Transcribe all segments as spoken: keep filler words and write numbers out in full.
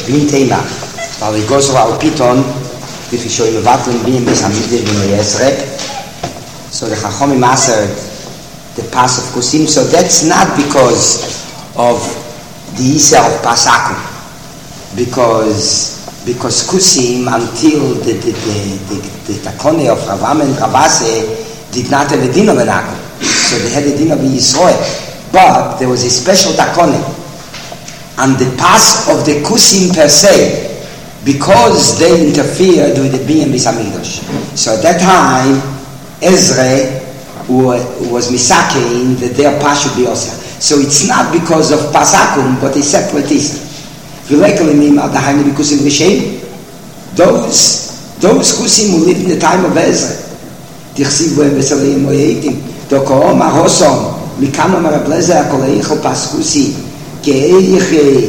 bin Thema. Weil ich goes auf Python, wie viel schon in Watlen bin, bis am Mittag bin ich jetzt rep. So the Chachomim mastered the pass of Kusim. So that's not because of the Isa of Pasakum. Because because Kusim, until the the the the, the Takone of Ravam and Ravase did not have a din of an Akum. So they had a din of Yisroel. But there was a special Takone. And the pass of the Kusim per se, because they interfered with the Binyan Beis HaMikdash. So at that time, Ezra was misakein that their pass should be Osir. So it's not because of Pasakum, but a separate Isra. Those, those Kusim who lived in the time of Ezra, תכסיב בהם בסלעים מויהיתים, דוקאום הרוסום, מכמה מרבלזר הכולאיכל פס כוסי, כאיך,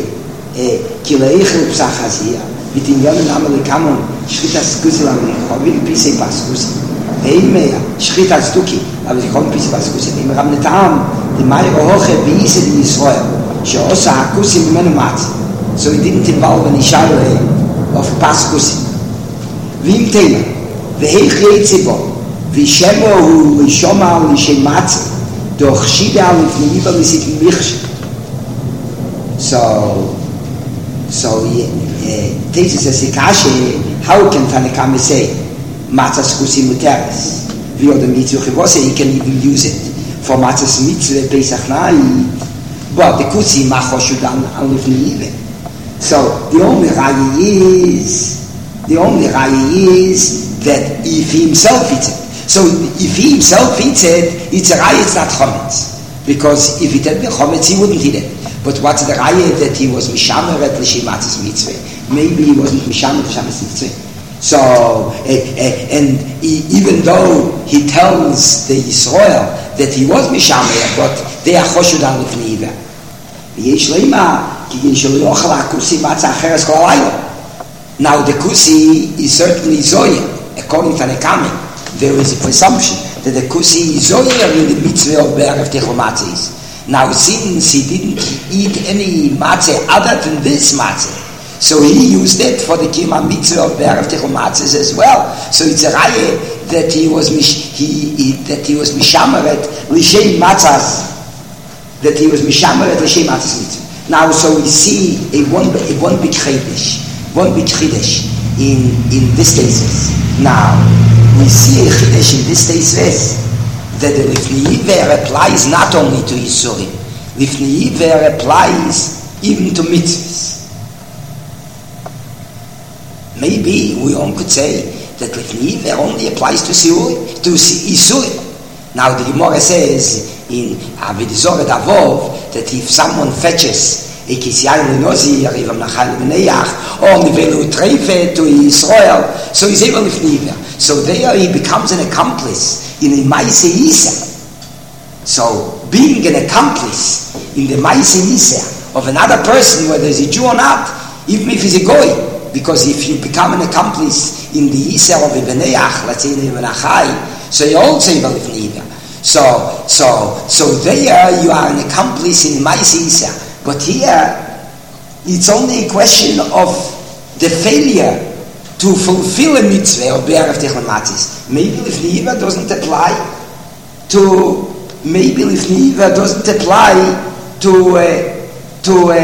כלאיך לפסח חזיר, ותניון למה לכמון, שחית הסכוסי למליך, חוביל פיסי פס כוסי, ואימיה, שחית הסדוקי, אבל זה חוביל פיסי פס כוסי, אם רב נטעם, דמאי רוחה ואיסי לישראל, שעושה הכוסי ממנו מצי, so he didn't involve an ishare of פס כוסי. ואם תימה, ואיך יצא בו, וישמו הוא לשומע ולשמצה, דוח שידה לפניבה לסיכם מיכשל. So, so, this is a sikashe, how can Tanakama say, matzahs kusim muteres? We are the mitzvah chivose, he can even use it for matzahs mitzvah pesach nai, but the kusim machoshudan alifniive. So, the only raya is, the only raya is that if he himself eats it. So, if he himself eats it, it's a raya, it's not chometz. Because if it had been chometz, he wouldn't eat it. But what's the raya that he was mishamer at l'shimatzis mitzvah? Maybe he wasn't mishamer at l'shimatzis mitzvah. So, uh, uh, and he, even though he tells the Yisrael that he was mishamer, but they are choshud al l'fniiva. V'yesh leima, ki yin shelo yochel ha-kusi matzah acheres kol halayla. Now the kusi is certainly zoya, according to Nekame. There is a presumption that the kusi is zoya in the mitzvah of Be'erev Tichel Matzahs. Now, since he didn't eat any matzah other than this matzah, so he used it for the kiyum mitzvah of Be'erev Tichel Matzahs as well. So it's a raya that he was mish, he, he that he was mishameret l'shem matzahs, that he was mishameret l'shem matzahs mitzvah. Now, so we see a one a one big chiddush, one big chiddush in in this thesis. Now, we see a chiddush in this thesis. That the Lifnei Iver applies not only to Yisurim, Lifnei Iver applies even to mitzvahs. Maybe we all could say that Lifnei Iver only applies to Yisurim, to Yisurim. Now the Gemara says in Avidizor Davov that if someone fetches a Kisyayin Lenozir, Ivam Nachal B'neiach, or Nivelu Treife to Yisrael, so he's able Lifnei Iver. So there he becomes an accomplice in a Maise Yisa. So, being an accomplice in the Maise Yisa of another person, whether he's a Jew or not, even if he's a Goy, because if you become an accomplice in the Yisa of a Beneach, let's say in a Benachai, so you also have a Lifnei. So, so, so there you are an accomplice in Maise Yisa. But here, it's only a question of the failure to fulfill a mitzvah of Be'erev Tichel Matzahs. Maybe Lifnei Iver doesn't apply to, maybe Lifnei Iver doesn't apply to, uh, to, uh,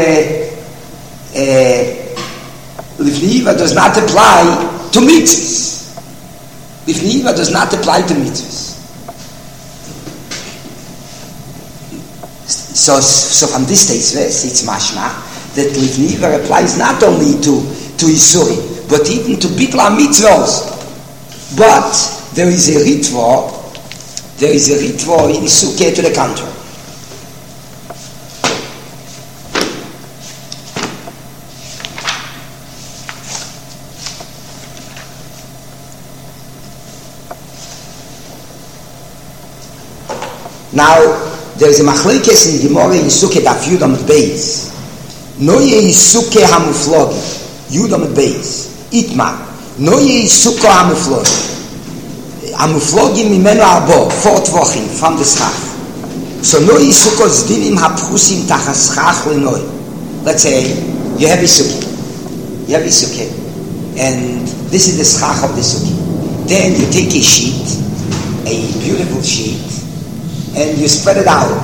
uh, Lifnei Iver does not apply to mitzvahs. Lifnei Iver does not apply to mitzvahs. So, so from this tesis, it's mashma that Lifnei Iver applies not only to, to Yisurim, but even to bitla mitzvahs. But there is a ritva, there is a ritva in Sukkah to the contrary. Now, there is a machlekes in Gemara in Sukkah daf Yudam Beis. Noye Sukkah hamuflogi, Yudam Beis. Itma, Noye Sukkah hamuflogi. Hamuflogi mimenu arbo, four tvochim from the schach. So Noye Sukkah's dinim hapchusim tachas schach lenoi. Let's say you have a sukkah. You have a sukkah, and this is the schach of the sukkah. Then you take a sheet, a beautiful sheet, and you spread it out.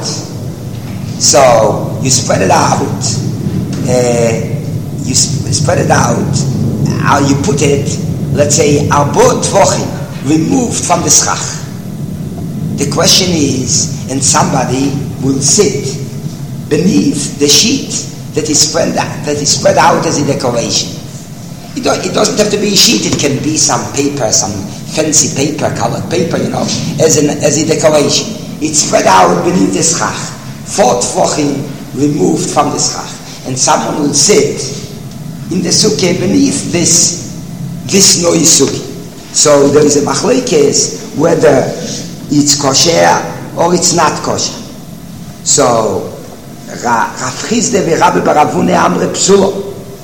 So you spread it out. Uh, you sp- spread it out. How you put it? Let's say arbot tvochim, removed from the schach. The question is, and somebody will sit beneath the sheet that is spread out, that is spread out as a decoration. It, do, it doesn't have to be a sheet. It can be some paper, some fancy paper, colored paper, you know, as an as a decoration. It's spread out beneath the schach, four tvochim removed from the schach, and someone will sit in the sukkah beneath this this noise sukkah. So there is a machlekes whether it's kosher or it's not kosher. So Rav Chisda and Rabbi Baravune Amre Psulo,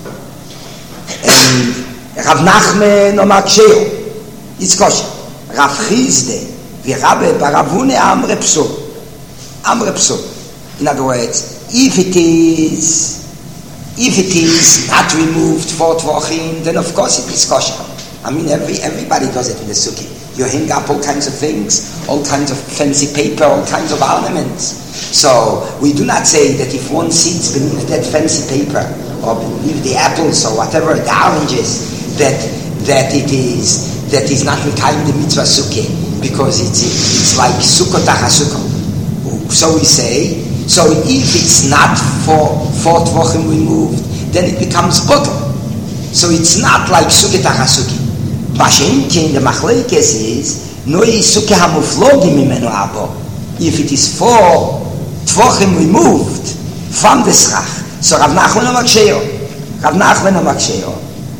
and Rav Nachman Omar Ksheiro, it's kosher. Rav Chisda and Rabbi Baravune Amre Psulo, Amre Psulo. In other words, if it is if it is not removed for tvachim, then of course it is kosher. I mean, every everybody does it in the sukkah. You hang up all kinds of things, all kinds of fancy paper, all kinds of ornaments. So we do not say that if one sits beneath that fancy paper, or beneath the apples, or whatever, the oranges, that that it is that is not mekayim the mitzvah sukkah, because it's it's like sukkot hachasukkah. So we say, so if it's not for four tvachim removed, then it becomes bottle. So it's not like sukkot hachasukkah. Bashenkin, the machlekes is no sukkah hamuflogim mimenu abo. If it is four tvachim removed from the schach, so Rav Nachman Omar Ksheiro, Rav Nachman Omar Ksheiro.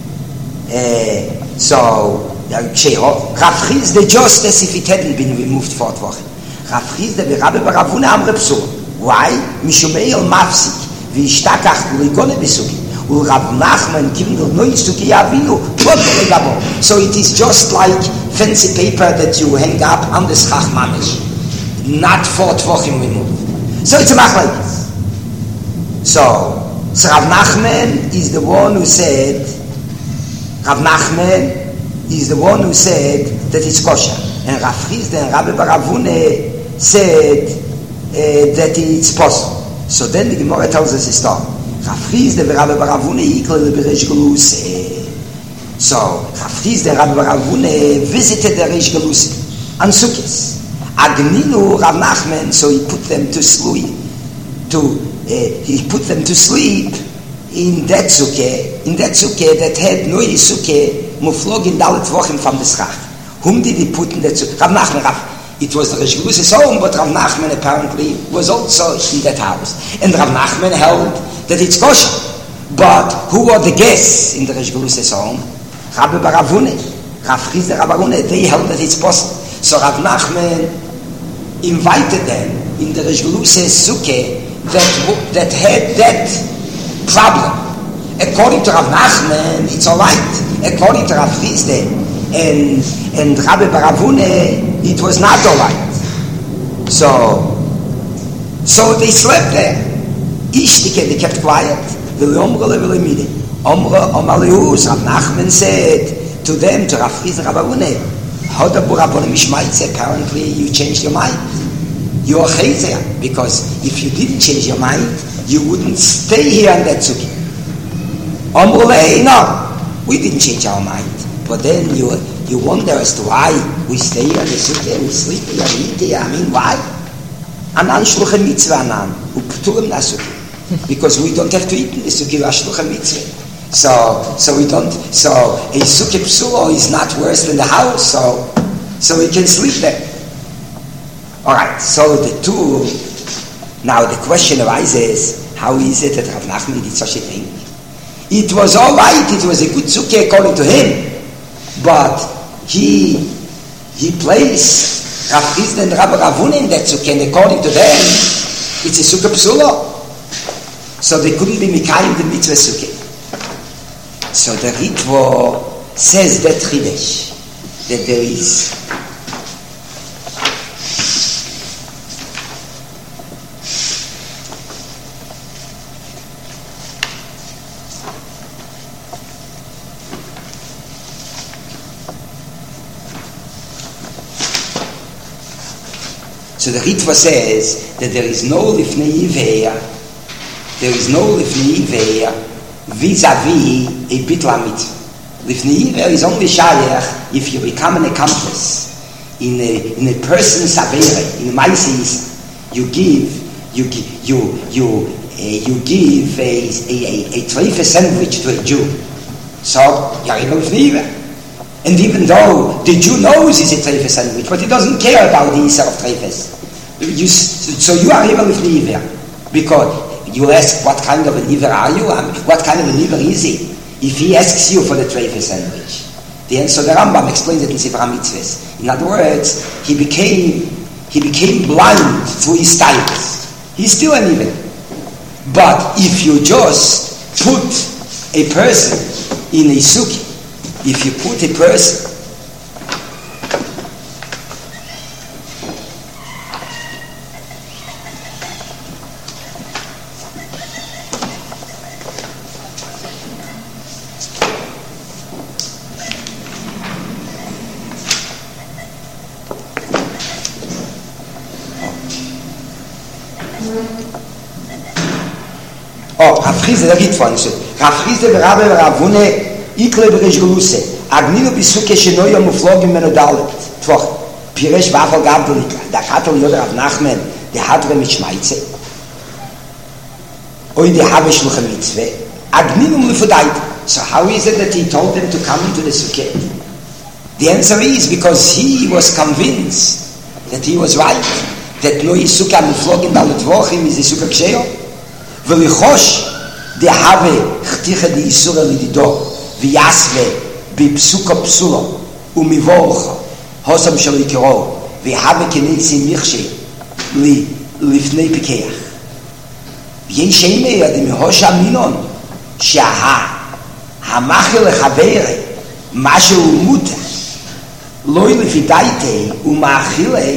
So Ksheiro, Rav Chisda just as if it hadn't been removed four tvachim. Rav Chisda and Rabbi Baravune Amre Psulo. Why? Mishumei el mafsik v'ishtakach u'ligone b'suki. Rav Nachman kindle no suki yavinu plotele gabo. So it is just like fancy paper that you hang up on the schach mamish, not four tvachim removed. So it's a machlekes. So, so Rav Nachman is the one who said, Rav Nachman is the one who said that it's kosher, and Rav Chisda and Rabbi Baravune said uh, that it's possible. So then the Gemara tells us a story. Rav Chisda and Rabbi Baravune equal the Reish Galus. So Rav Chisda and Rabbi Baravune visited the Reish Galus on Sukkot. Agninu Rav Nachman, so he put them to sleep. To uh, he put them to sleep in that sukkah, in that sukkah that had no sukkah muflog in dalet tvachim from the schach. Whom did he put in that sukkah? Rav Nachman. Rav. It was the Reish Galus's home, but Rav Nachman apparently was also in that house. And Rav Nachman held that it's kosher. But who were the guests in the Reish Galus's home? Rabbi Baravune, Rav Chisda Rabbi Baravune, they held that it's possible. So Rav Nachman invited them in the Reish Galus's sukkah that, that had that problem. According to Rav Nachman, it's all right. According to Rav Chisda and, and Rabbi Baravune, it was not all right. So, so they slept there. Ishtike, they kept quiet. Omra Omalius, Rav Nachman said to them, to Rav Chisda Rabbi Baravune, apparently you changed your mind. You are chazer, because if you didn't change your mind, you wouldn't stay here on that sukkah. Omrulei, no, we didn't change our mind. But then you you wonder as to why we stay here on the sukkah, we sleep here, we eat here. I mean, why? Anan shluchem mitzvah anan, u'pturim na sukkah. Because we don't have to eat in the sukkah, we are shluchem mitzvah. So, so we don't. So a sukkah psulo is not worse than the house. So, so we can sleep there. All right. So the two. Now the question arises: how is it that Rav Nachman did such a thing? It was all right. It was a good sukkah according to him, but he he placed Rav Chisda and Rabbi Baravune in that sukkah, and according to them, it's a sukkah psulo. So they couldn't be mikayim the mitzvah sukkah. So the Ritvo says that Chidesh, that there is So the Ritva says that there is no Lifnei Iveya, there is no Lifnei Iveya vis-a-vis a Bitla Mitzvah. Lifnei Iveya is only Shayach if you become an accomplice in a, in a person's Avera, in a Maisi. You give, you give, you, you, uh, you give a, a, a, a treifa sandwich to a Jew. So, you're in Lifnei Iveya. And even though the Jew knows it's a treifa sandwich, but he doesn't care about the Isser of treifas. You, so you are able with the Iver. Because you ask, what kind of an Iver are you? Um, what kind of an Iver is he? If he asks you for the treifa sandwich. The answer, the Rambam explains it in Sefer HaMitzvahs. In other words, he became, he became blind through his styles. He's still an Iver. But if you just put a person in a sukkah, if you put a person oh, Rafrize der Ritfonse Rafrize der Rabbe Ravune Ikle berish geluse agnino bisuke shnoy muflog im medalet tvoch piresh wafel gablik da katel yoder auf nachmen der hat mit schmeize oi die habe ich noch mit zwei agnino mufdait. So how is it that he told them to come into the sukkah? The answer is because he was convinced that he was right, that no sukkah muflog in dalet tvochim is the sukkah ksheyo velichosh de have khtikh di isura lidido ויעשווה בפסוקו פסולו ומבורך הוסם של יקרו והווה כניסי מחשי לפני פיקח ויש אימא ידי מהוש המינון שהמחי לחבר משהו מותה לא לפי דייטי ומאכילי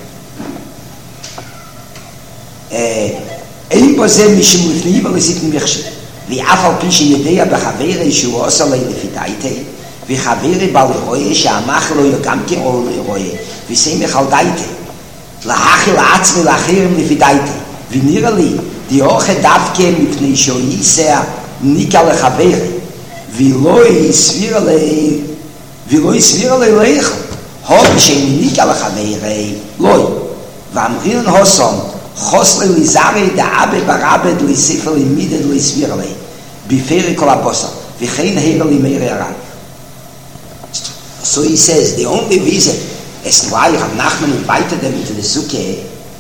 אין בו זה משם לפני ולסיק מחשי ואף על פי שידע בחברי שהוא עושה לי לפי דייטי וחברי בעל רואה שהמח לא יגם כאור רואה וסמך על דייטי להכי לעצמי לאחרים לפי דייטי ונראה לי דיוכה דווקא מפני שהוא ייסע ניקה לחברי ולא יסביר לי ולא יסביר לי לך הוד שאני ניקה לחברי לא ואמרין הוסון חוסלי לזרי דאבה ברבד לספר לימידד לסביר לי בפרי כל הבוסר וכן הבר לי מאיר הרב. So he says the only reason as to why Rav Nachman invited them into the sukkah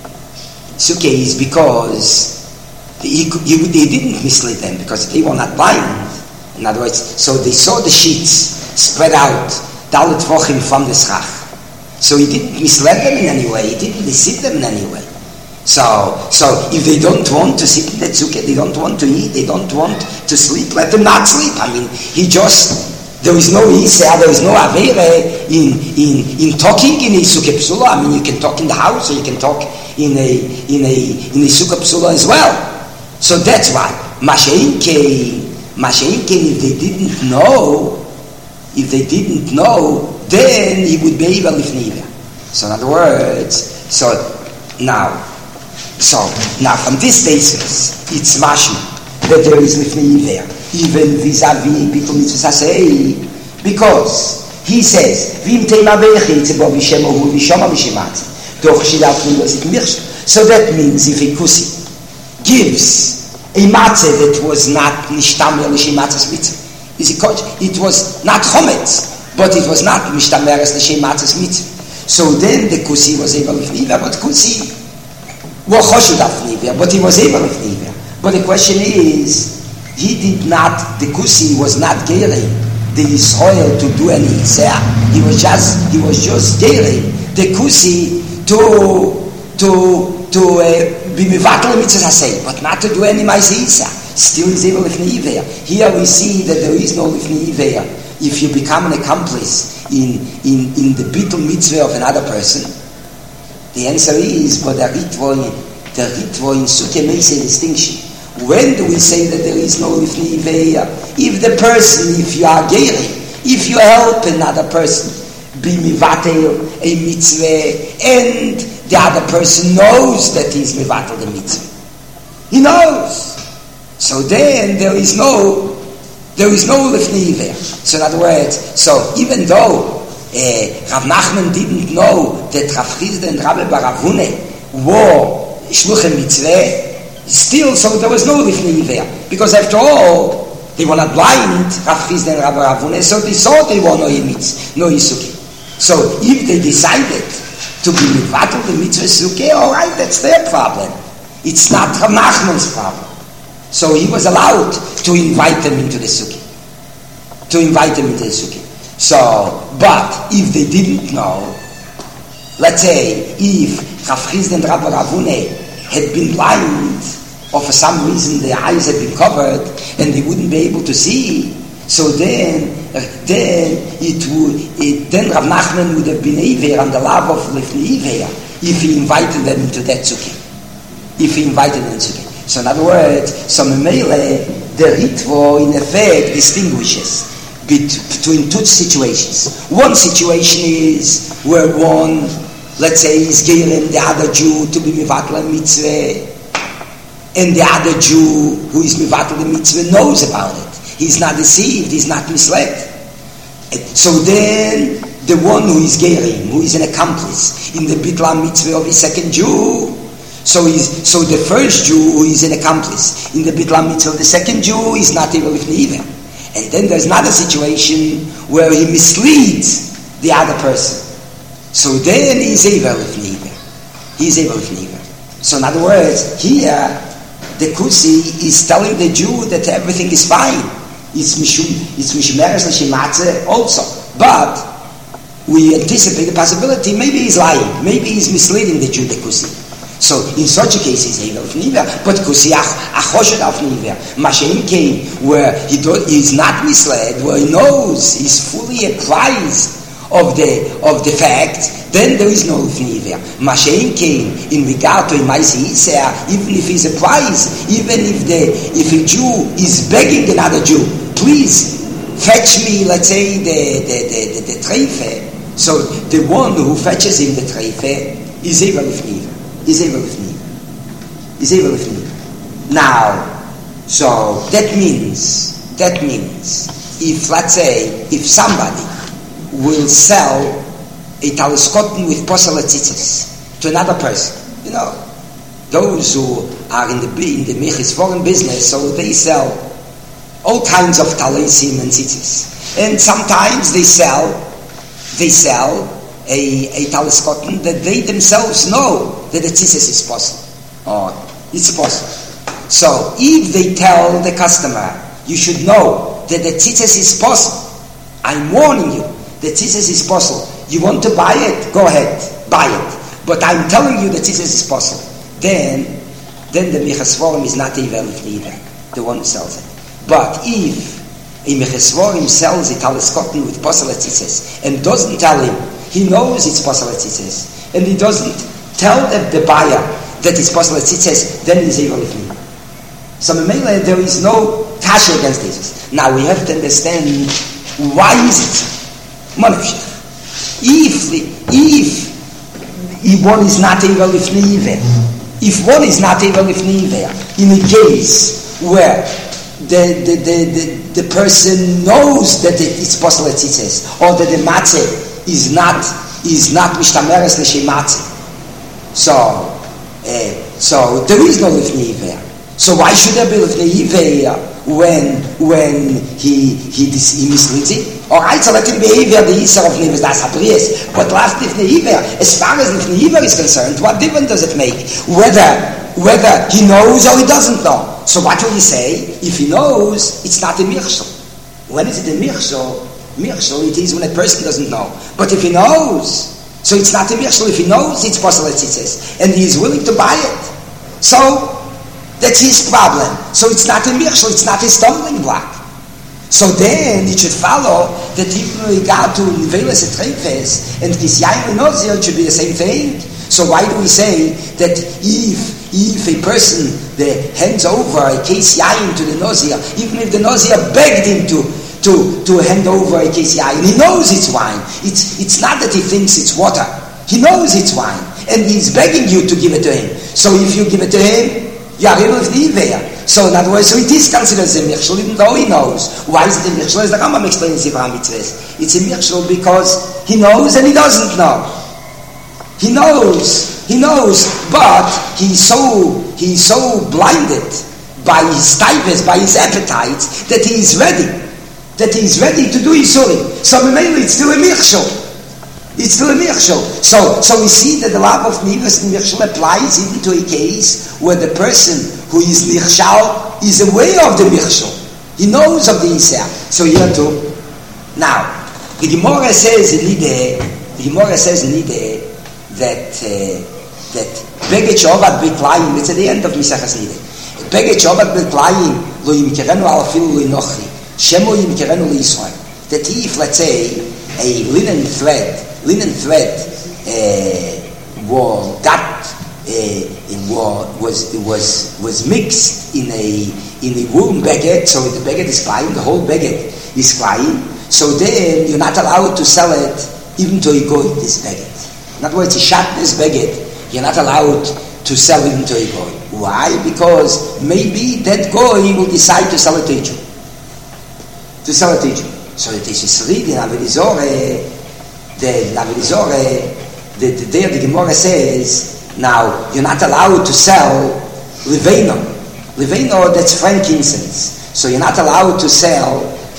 sukkah is because he, he, he didn't mislead them because they were not blind. In other words, so they saw the sheets spread out dalet tvochim from the schach. So he didn't mislead them in any way, he didn't deceive them in any way. So, so if they don't want to sit in the sukkah, they don't want to eat, they don't want to sleep, let them not sleep. I mean, he just, there is no Isra, there is no Avere in, in, in talking in a sukkah psula. I mean, you can talk in the house or you can talk in a, in a, in a sukkah psula as well. So that's why. Masha'inkein, Masha'inkein, if they didn't know, if they didn't know, then he would be able if So in other words, so now, So, now from this basis, it's mashma that there is lifnei iver, even vis-a-vis bitul mitzvah say, because he says, v'im teima ve'echi tzebo v'shem ohu v'shoma v'shematzi, doch shidat v'ngozik mirsh. So that means if a kusi gives a matzah that was not nishtamer l'shematzah's mitzvah, it was not chometz, but it was not nishtamer l'shematzah's mitzvah. So then the kusi was able lifnei iver, but kusi well, but he was able to leave. But the question is, he did not, the Kusi was not gearing the Israel to do any Isra. He was just, he was just gearing the Kusi to, to, to uh, be mivakel mitzvah say, but not to do any Maisi Isra. Still is able to leave. Here we see that there is no leave. If you become an accomplice in, in, in the bitul mitzvah of another person, the answer is, but the Ritvo, the Ritvo in Sukkah makes a distinction. When do we say that there is no Lifnei Iveya? If the person, if you are gearing, if you help another person, be mivatel a mitzvah, and the other person knows that he's mivatel the mitzvah. He knows. So then there is no there is no lifnei iver. So in other words, so even though uh, Rav Nachman didn't know that Rav Chisda and Rabbi Bar Avune were shluchim mitzvah, still, so there was no lifnei iver, because after all, they were not blind, Rav Chisda and Rabbi Bar Avune, so they thought they were no yimitz, no yisuki. So if they decided to be mivatel the mitzvah sukkah, all right, that's their problem. It's not Rav Nachman's problem. So he was allowed to invite them into the sukkah. To invite them into the sukkah. So, but if they didn't know, let's say, if Rav Chisda and Rabbi Ravune had been blind, or for some reason their eyes had been covered, and they wouldn't be able to see, so then, then it would, it, then Rav Nachman would have been Iver on the love of Lifnei Iver if he invited them into that sukkah. If he invited them into sukkah. So in other words, so Memele, the Ritvo in effect distinguishes between two situations. One situation is where one, let's say, is gailing the other Jew to be mivatel mitzvah, and the other Jew who is mivatel mitzvah knows about it. He's not deceived, he's not misled. So then, the one who is gailing, who is an accomplice in the bitla mitzvah of his second Jew, So he's, so the first Jew who is an accomplice in the bitla mitzvah of the second Jew is not able with neither. And then there's another situation where he misleads the other person. So then he's able with neither. He's able with neither. So in other words, here the Kusi is telling the Jew that everything is fine. It's mishum, it's mishumeres l'shimatze also. But we anticipate the possibility maybe he's lying. Maybe he's misleading the Jew, the Kusi. So in such a case he's able of niver, but kusiach achoshet of niver. Mashem came where he do, he's not misled, where he knows, he's fully apprised of the of the fact. Then there is no niver. Mashem came in regard to Imaisi Yisrael, even if he's apprised, even if the if a Jew is begging another Jew, please fetch me, let's say the the the, the, the treife. So the one who fetches him the treife is able of niver. Is able with me. Is able with me. Now, so that means, that means, if let's say, if somebody will sell a talis-cotton with posel tzitzis to another person, you know, those who are in the in the mechis foreign business, so they sell all kinds of talisim and tzitzis, and sometimes they sell, they sell. A, a talis cotton that they themselves know that the tzitzis is possible, or it's possible. So if they tell the customer, you should know that the tzitzis is possible. I'm warning you, the tzitzis is possible. You want to buy it? Go ahead, buy it. But I'm telling you the tzitzis is possible. Then, then the mechasvorim is not even either, the one who sells it. But if a mechasvorim sells a talis cotton with possible tzitzis and doesn't tell him, he knows it's possible tzitzis, and he doesn't tell the, the buyer that it's possible tzitzis, then he's able with me. So there is no kasha against this. Now we have to understand why is it? If if if one is not able with niver, if one is not able with niver, in a case where the the the the, the person knows that it, it's possible tzitzis, or that the matzeh is not is not mishtameres l'shematze. So uh, so there is no lifnei iver. So why should there be lifnei iver when when he he, he misleads it? All right, so let him be iver the yisar of nivus das habrius. But last lifnei iver, as far as lifnei iver is concerned, what difference does it make whether whether he knows or he doesn't know? So what will you say? If he knows, it's not a mirshel. When is it a mirshel? Mirshel, it is when a person doesn't know. But if he knows, so it's not a mirshel. If he knows, it's possible, it says, and he is willing to buy it. So that's his problem. So it's not a mirshel, it's not a stumbling block. So then it should follow that even in regard to nivelas et treifes and kisyayin and nozir, it should be the same thing. So why do we say that if if a person the hands over a case yayin to the nozir, even if the nozir begged him to to, to hand over a K C I, and he knows it's wine. It's, it's not that he thinks it's water. He knows it's wine, and he's begging you to give it to him. So if you give it to him, yeah, he will leave there. So in other words, so it is considered a Michshel, even though he knows. Why is it a Michshel? As the Rambam explains in Sefer HaMitzvos, it's a Michshel because he knows and he doesn't know. He knows, he knows, but he's so he's so blinded by his tivus, by his appetites, that he is ready, that he is ready to do Yisurim. So mainly it's still a Michshel. It's still a Michshel. So, so we see that the love of Nivas and Michshel applies even to a case where the person who is Nichshal is aware of the Michshel. He knows of the Yisrael. So here too. Now, the Gemara says in Nideh, the Gemara says in Nideh that uh, that Beged Shovat B'Klayim, it's at the end of Misachas Nideh. Beged Shovat B'Klayim lo yimkerenu al afilu lo inochri shemo yimkerenu lo Yisrael. That if, let's say, a linen thread linen thread uh, was got uh, was was was was mixed in a in a woolen baguette, so the baguette is flying, the whole baguette is flying. So then you're not allowed to sell it even to a goy, this baguette. In other words, a shatnez baguette, you're not allowed to sell even to a goy. Why? Because maybe that goy will decide to sell it to a Jew. To sell it to a Jew. So it is a srid in Avodah Zorah. The Avodah Zorah, the, the, there the Gemara says, now you're not allowed to sell Leveino. Leveino, that's frankincense. So you're not allowed to sell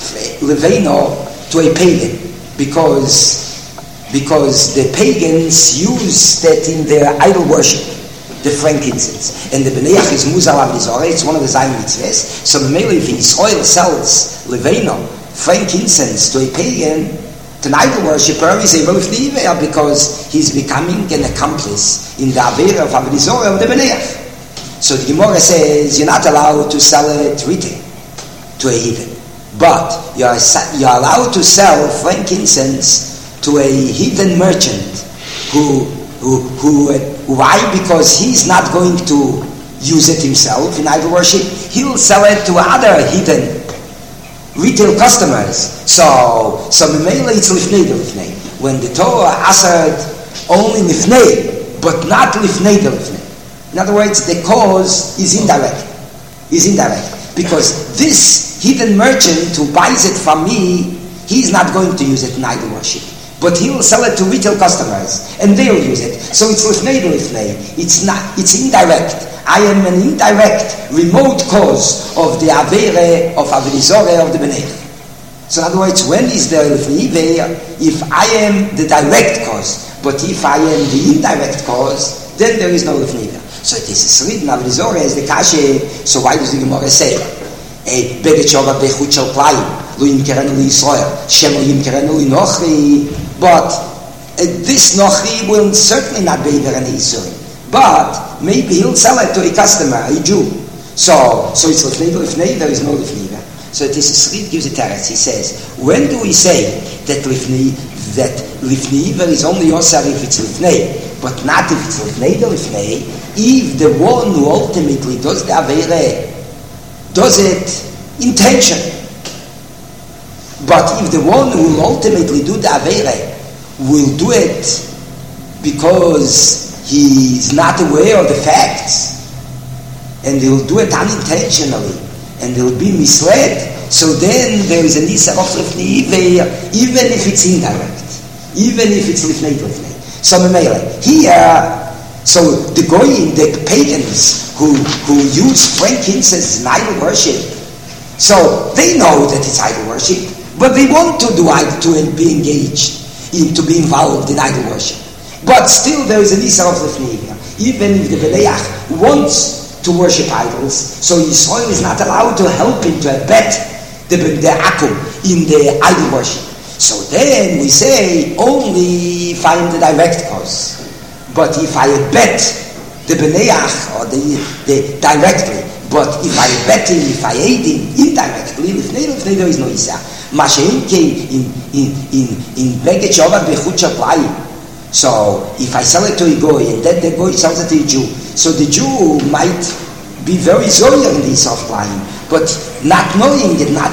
Leveino to a pagan because because the pagans use that in their idol worship, the frankincense. And the Beneach is Muzal Avodah Zorah, it's one of the Zayin Mitzvahs. So mainly if Israel sells Leveino, frankincense, to a pagan, to an idol worshipper, is a Rolf Niver because he's becoming an accomplice in the Avera of Avodah Zorah of the Beneach. So the Gemara says you're not allowed to sell it retail to a heathen, but you're, you're allowed to sell frankincense to a heathen merchant who, who, who, who, why? Because he's not going to use it himself in idol worship. He'll sell it to other heathen retail customers. So, so mainly it's lifnei de lifnei. When the Torah assered only lifnei, but not lifnei de lifnei. In other words, the cause is indirect. Is indirect. Because this heathen merchant who buys it from me, he's not going to use it in idol worship. But he will sell it to retail customers, and they'll use it. So it's lifnei de lifnei. It's not. It's indirect. I am an indirect, remote cause of the avere of Avodah Zorah of the Beneich. So in other words, when is there lifnei? If I am the direct cause, but if I am the indirect cause, then there is no lifnei. So it is a srid in Avodah Zorah as the kashe. So why does the Gemara say, "A beged shova bechut shel klayim lo yimkerenu liYisrael shemo yimkerenu linochri"? But uh, this nochri will certainly not be there any Yisurim. But maybe he'll sell it to a customer, a Jew. So, so it's lifnei lifnei. There is no lifnei. So it is a srid gives a teretz. He says, when do we say that lifnei that lifnei is only osar if it's lifnei, but not if it's lifnei the lifnei? If the one who ultimately does the avere does it intention, but if the one who will ultimately do the avere will do it because he is not aware of the facts, and he will do it unintentionally, and he will be misled, so then there is an isar of lifnei, even if it's indirect, even if it's lifnei lifnei. So here, so the goyim, the pagans who who use frankincense in idol worship, so they know that it's idol worship, but they want to do to be engaged in to be involved in idol worship. But still there is an isar of lifnei. Even if the Beneach wants to worship idols, so Yisrael is not allowed to help him to abet the, the akum in the idol worship. So then we say only if I am the direct cause. But if I abet the Beneach or the, the directly, but if I abet him, if I aid him indirectly, lifnei lifnei there is no isar. Mashen came in in in in beged shovat bechut shel klayim. So, if I sell it to a goy, and then the goy sells it to a Jew, so the Jew might be very zoyer in this of lying, but not knowing it, not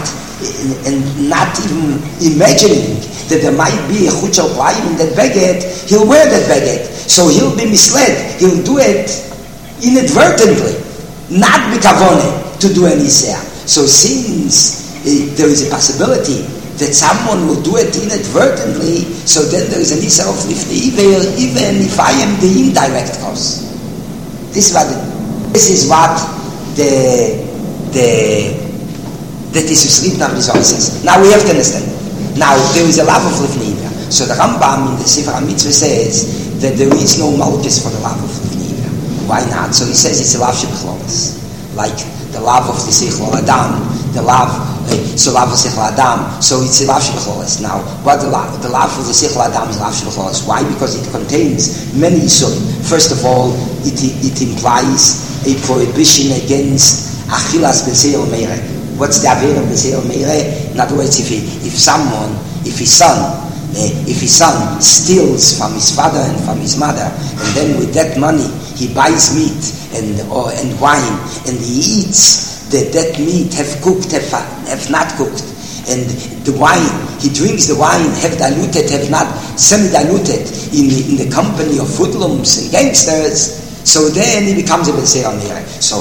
and not even imagining that there might be a chutzah klayim in that baguette, he'll wear that baguette. So he'll be misled. He'll do it inadvertently, not b'kavone to do any isser. So since uh, there is a possibility that someone will do it inadvertently, so then there is an isser of lifnei iver, even if I am the indirect cause. This is what this is what the the that is written of the says. Now we have to understand. Now there is a love of lifnei iver. So the Rambam in the Sefer HaMitzvah says that there is no malchus for the love of lifnei iver. Why not? So he says it's a love shebechlolos, like the love of the Seichel Adam, the love, uh, so love of the Seichel Adam, so it's a love shebechlolos. Now, what the love, the love of the Seichel Adam is love shebechlolos. Why? Because it contains many yisurim. First of all, it it implies a prohibition against achilas b'seil meireh. What's the avera of b'seil meireh? In other words, if he, if someone, if his son, uh, if his son steals from his father and from his mother, and then with that money he buys meat and or, and wine, and he eats that that meat have cooked, have, have not cooked, and the wine, he drinks the wine, have diluted, have not semi-diluted, in the, in the company of hoodlums and gangsters, so then he becomes a B'Seir Meireh. So,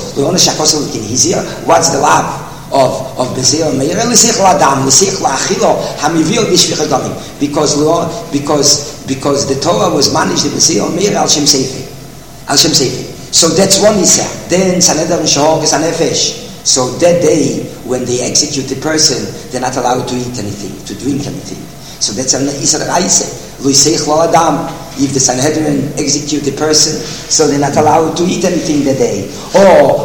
what's the love of of B'Seir Meireh? L'Seichel Adam, L'Seichel Achilo, Hamivil B'Shvicha Damim. Because, because, because the Torah was managed in B'Seir Meireh al Shem Sefer. Al Shem Sefer. So that's one Isser. Then Sanhedrin Shehor Gesanefesh. So that day, when they execute the person, they're not allowed to eat anything, to drink anything. So that's an Isser Raise. Lo Yiseichel Adam. If the Sanhedrin execute the person, so they're not allowed to eat anything that day. Or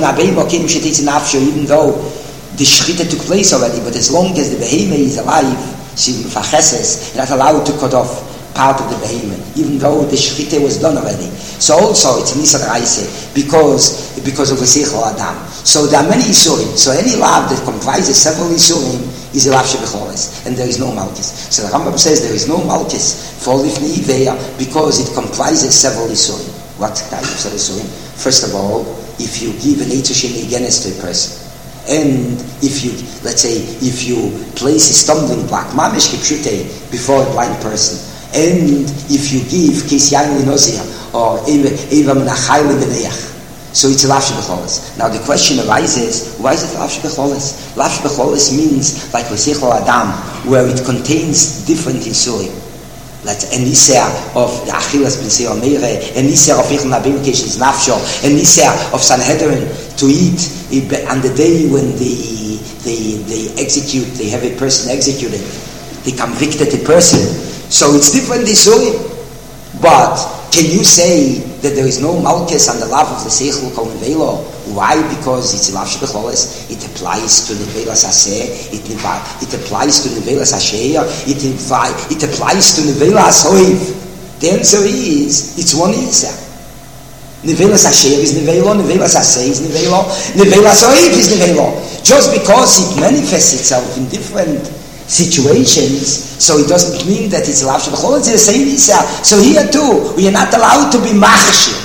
even though the Shechita took place already, but as long as the Behemoth is alive, she's not allowed to cut off part of the behemoth, even though the shechita was done already. So also it's Nisad Raise because because of the Seichel Adam. So there are many Isurim. So any love that comprises several Isurim is a love shebechlolos, and there is no malchus. So the Rambam says there is no malchus for lifnei iver because it comprises several Isurim. What type of Isurim? First of all, if you give an Eitz Hashem against to a person, and if you, let's say, if you place a stumbling block, mamish kipshute, before a blind person, and if you give Kis Yain Linozia or Eva Menachai Lebeneach, so it's a Lav Shebechlolos. Now the question arises, why is it Lav Shebechlolos? Lav Shebechlolos means like L'Seichel Adam, where it contains different Isurim. Like an Isser of Achilas B'Seir Meireh, an Isser of Eichel Nabim Keshes Nafsho, an Isser of Sanhedrin to eat on the day when they, they, they execute, they have a person executed, they convicted a person. So it's different Isurim. But can you say that there is no malchus on the love of the Seichel Kol Nevelo? Why? Because it's a love shebechlolos. It applies to Nevelas Aseh. It, it applies to Nevelas Asher. It, it applies to Nevelas Hoiv. The answer is, it's one Isser. Nevelas Asher is Nevelo, Nevelas Aseh is Nevelo, Nevelas Hoiv is Nevelo. Just because it manifests itself in different situations, so it doesn't mean that it's lav shebechlolos. It's the same Isser. So here too, we are not allowed to be machshir,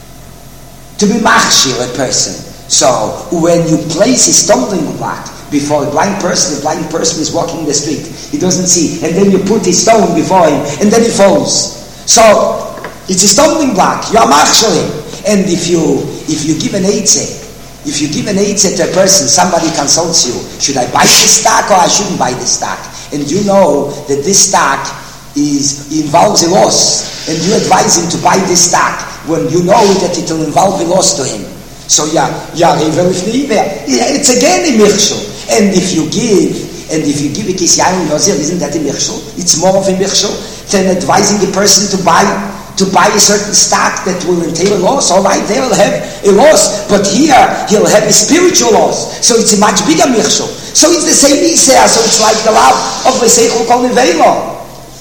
to be machshir a person. So when you place a stumbling block before a blind person, the blind person is walking the street, he doesn't see, and then you put a stone before him, and then he falls. So it's a stumbling block. You are machshirim, and if you if you give an eitzeh. If you give an eitzah to a person, somebody consults you, should I buy this stock or I shouldn't buy this stock? And you know that this stock is involves a loss, and you advise him to buy this stock when you know that it will involve a loss to him. So yeah, yeah, it's again a mirshul. And if you give, and if you give a Kis Yain Nozir, isn't that a mirshul? It's more of a mirshul than advising a person to buy to buy a certain stock that will entail a loss. All right, they'll have a loss, but here he'll have a spiritual loss. So it's a much bigger mirshul. So it's the same Isser. So it's like the love of the Seichel Kol Nevelo.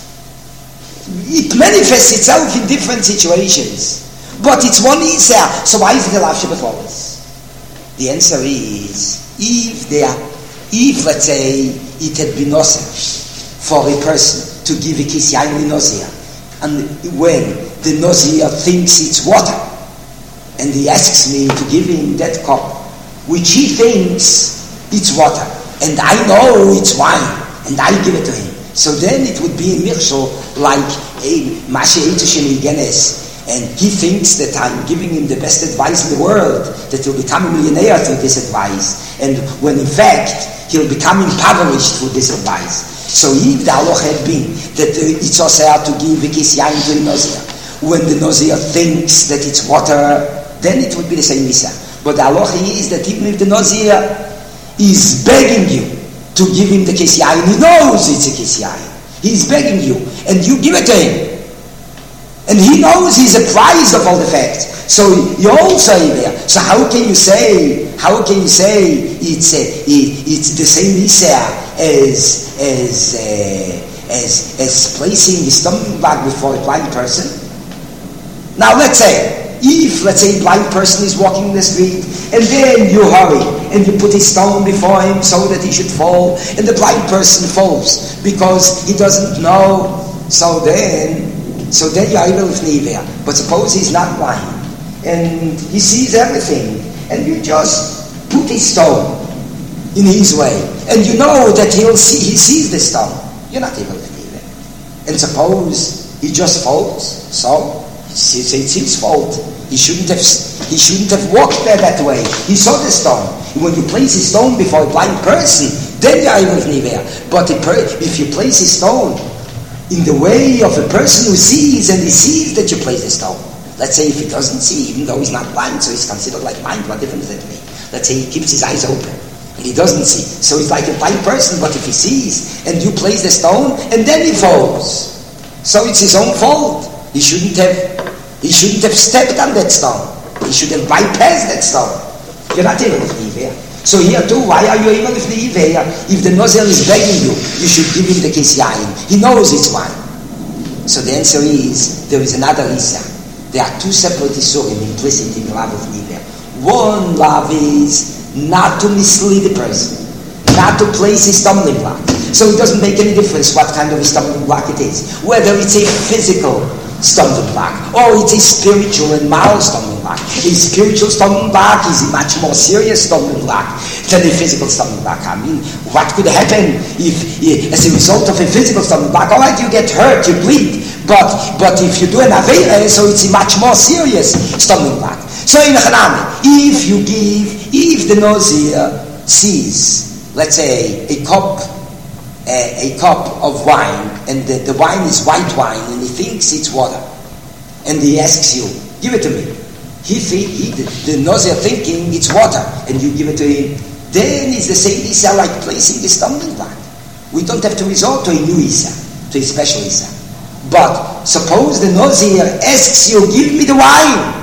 It manifests itself in different situations, but it's one Isser. So why is it a love shebechlolos? The answer is, if there, if let's say it had been osir for a person to give a Kis Yain Linozir, and when the Nozir thinks it's water, and he asks me to give him that cup, which he thinks it's water, and I know it's wine, and I give it to him. So then it would be a mirshal like a Mashe Eitzushim Genes, and he thinks that I'm giving him the best advice in the world, that he'll become a millionaire through this advice, and when in fact he'll become impoverished through this advice. So if the halacha had been that it's also to give a kis yain to the Nazir, when the Nazir thinks that it's water, then it would be the same misa. But the halacha is that even if the Nazir is begging you to give him the kis yain, he knows it's a kis yain. He's begging you, and you give it to him. And he knows he's apprised of all the facts. So you also there. So how can you say? How can you say it's a, it, it's the same Isser as as uh, as as placing the stumbling block before a blind person? Now let's say if let's say a blind person is walking in the street and then you hurry and you put a stone before him so that he should fall, and the blind person falls because he doesn't know. So then. So then you are able to leave. But suppose he's not blind and he sees everything, and you just put a stone in his way, and you know that he'll see he sees the stone. You're not able to leave him. And suppose he just falls, so it's, it's his fault. He shouldn't have he shouldn't have walked there that way. He saw the stone. When you place a stone before a blind person, then you are able to leave. But if you place a stone in the way of a person who sees, and he sees that you place a stone. Let's say if he doesn't see, even though he's not blind, so he's considered like blind, what difference does that make? Let's say he keeps his eyes open, and he doesn't see. So he's like a blind person, but if he sees, and you place the stone, and then he falls. So it's his own fault. He shouldn't have, he shouldn't have stepped on that stone. He should have bypassed that stone. You're not able to leave here. So here too, why are you able to leave here? If the Nozel is begging you, you should give him the kis yain. He knows it's wine. So the answer is, there is another Issa. There are two separate Isurim implicit in the love of Nivea. One love is not to mislead the person, not to place a stumbling block. So it doesn't make any difference what kind of a stumbling block it is. Whether it's a physical stumbling block or it's a spiritual and moral stumbling block. A spiritual stumbling block is a much more serious stumbling block than a physical stumbling block. I mean, what could happen if, as a result of a physical stumbling block, all right, you get hurt, you bleed, but but if you do an aveira, so it's a much more serious stumbling block. So in Hanami, if you give, if the Nazir sees, let's say, a cup A, a cup of wine, and the, the wine is white wine, and he thinks it's water, and he asks you, give it to me. He, think, he the, the Nazir thinking it's water, and you give it to him. Then it's the same Issa like placing a stumbling block. We don't have to resort to a new Issa, to a special Issa. But suppose the Nazir asks you, give me the wine.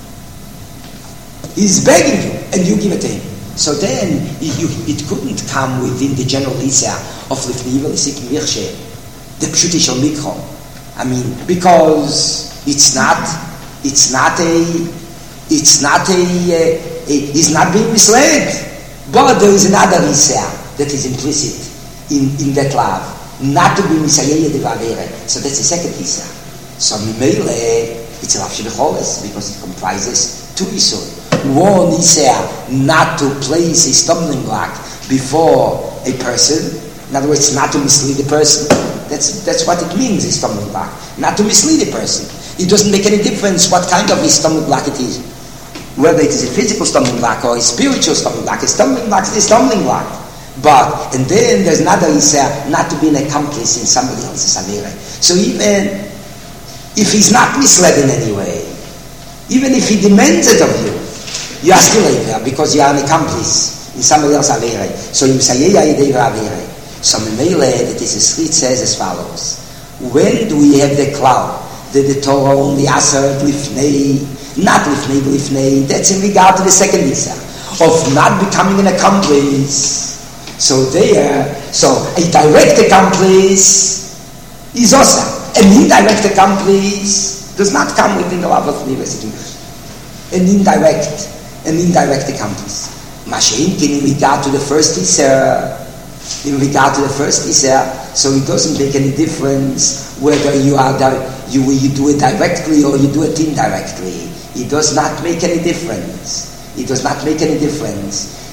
He's begging you, and you give it to him. So then, you, it couldn't come within the general Issa of Lifnivel Isik Mirshe, the Pshutishal Mikro. I mean, because it's not, it's not a, it's not a, a, a he's not being misled. But there is another Issa that is implicit in, in that love, not to be Misayeh de Vavere. So that's the second Issa. So Mimele, it's a Lav Shebecholes, because it comprises two Issur. One is not to place a stumbling block before a person. In other words, not to mislead the person. That's that's what it means, a stumbling block. Not to mislead the person. It doesn't make any difference what kind of a stumbling block it is. Whether it is a physical stumbling block or a spiritual stumbling block. A stumbling block is a stumbling block. But, and then there's another Issa, not to be an accomplice in somebody else's avera. So even if he's not misled in any way, even if he demands it of you, you are still Avera because you are an accomplice in somebody else's Avera. So you say, yeah, yeah, Avera. So Memele, that is, the Schrit says as follows. When do we have the cloud that the Torah only answered Lifnei, not Lifnei, Lifnei, that's in regard to the second Issa, of not becoming an accomplice. So there, so a direct accomplice is also, an indirect accomplice does not come within the love of Nivea. An indirect an indirect accomplice. Masha'inkin in regard to the first Issa, in regard to the first Issa, so it doesn't make any difference whether you are di- you you do it directly or you do it indirectly. It does not make any difference. It does not make any difference.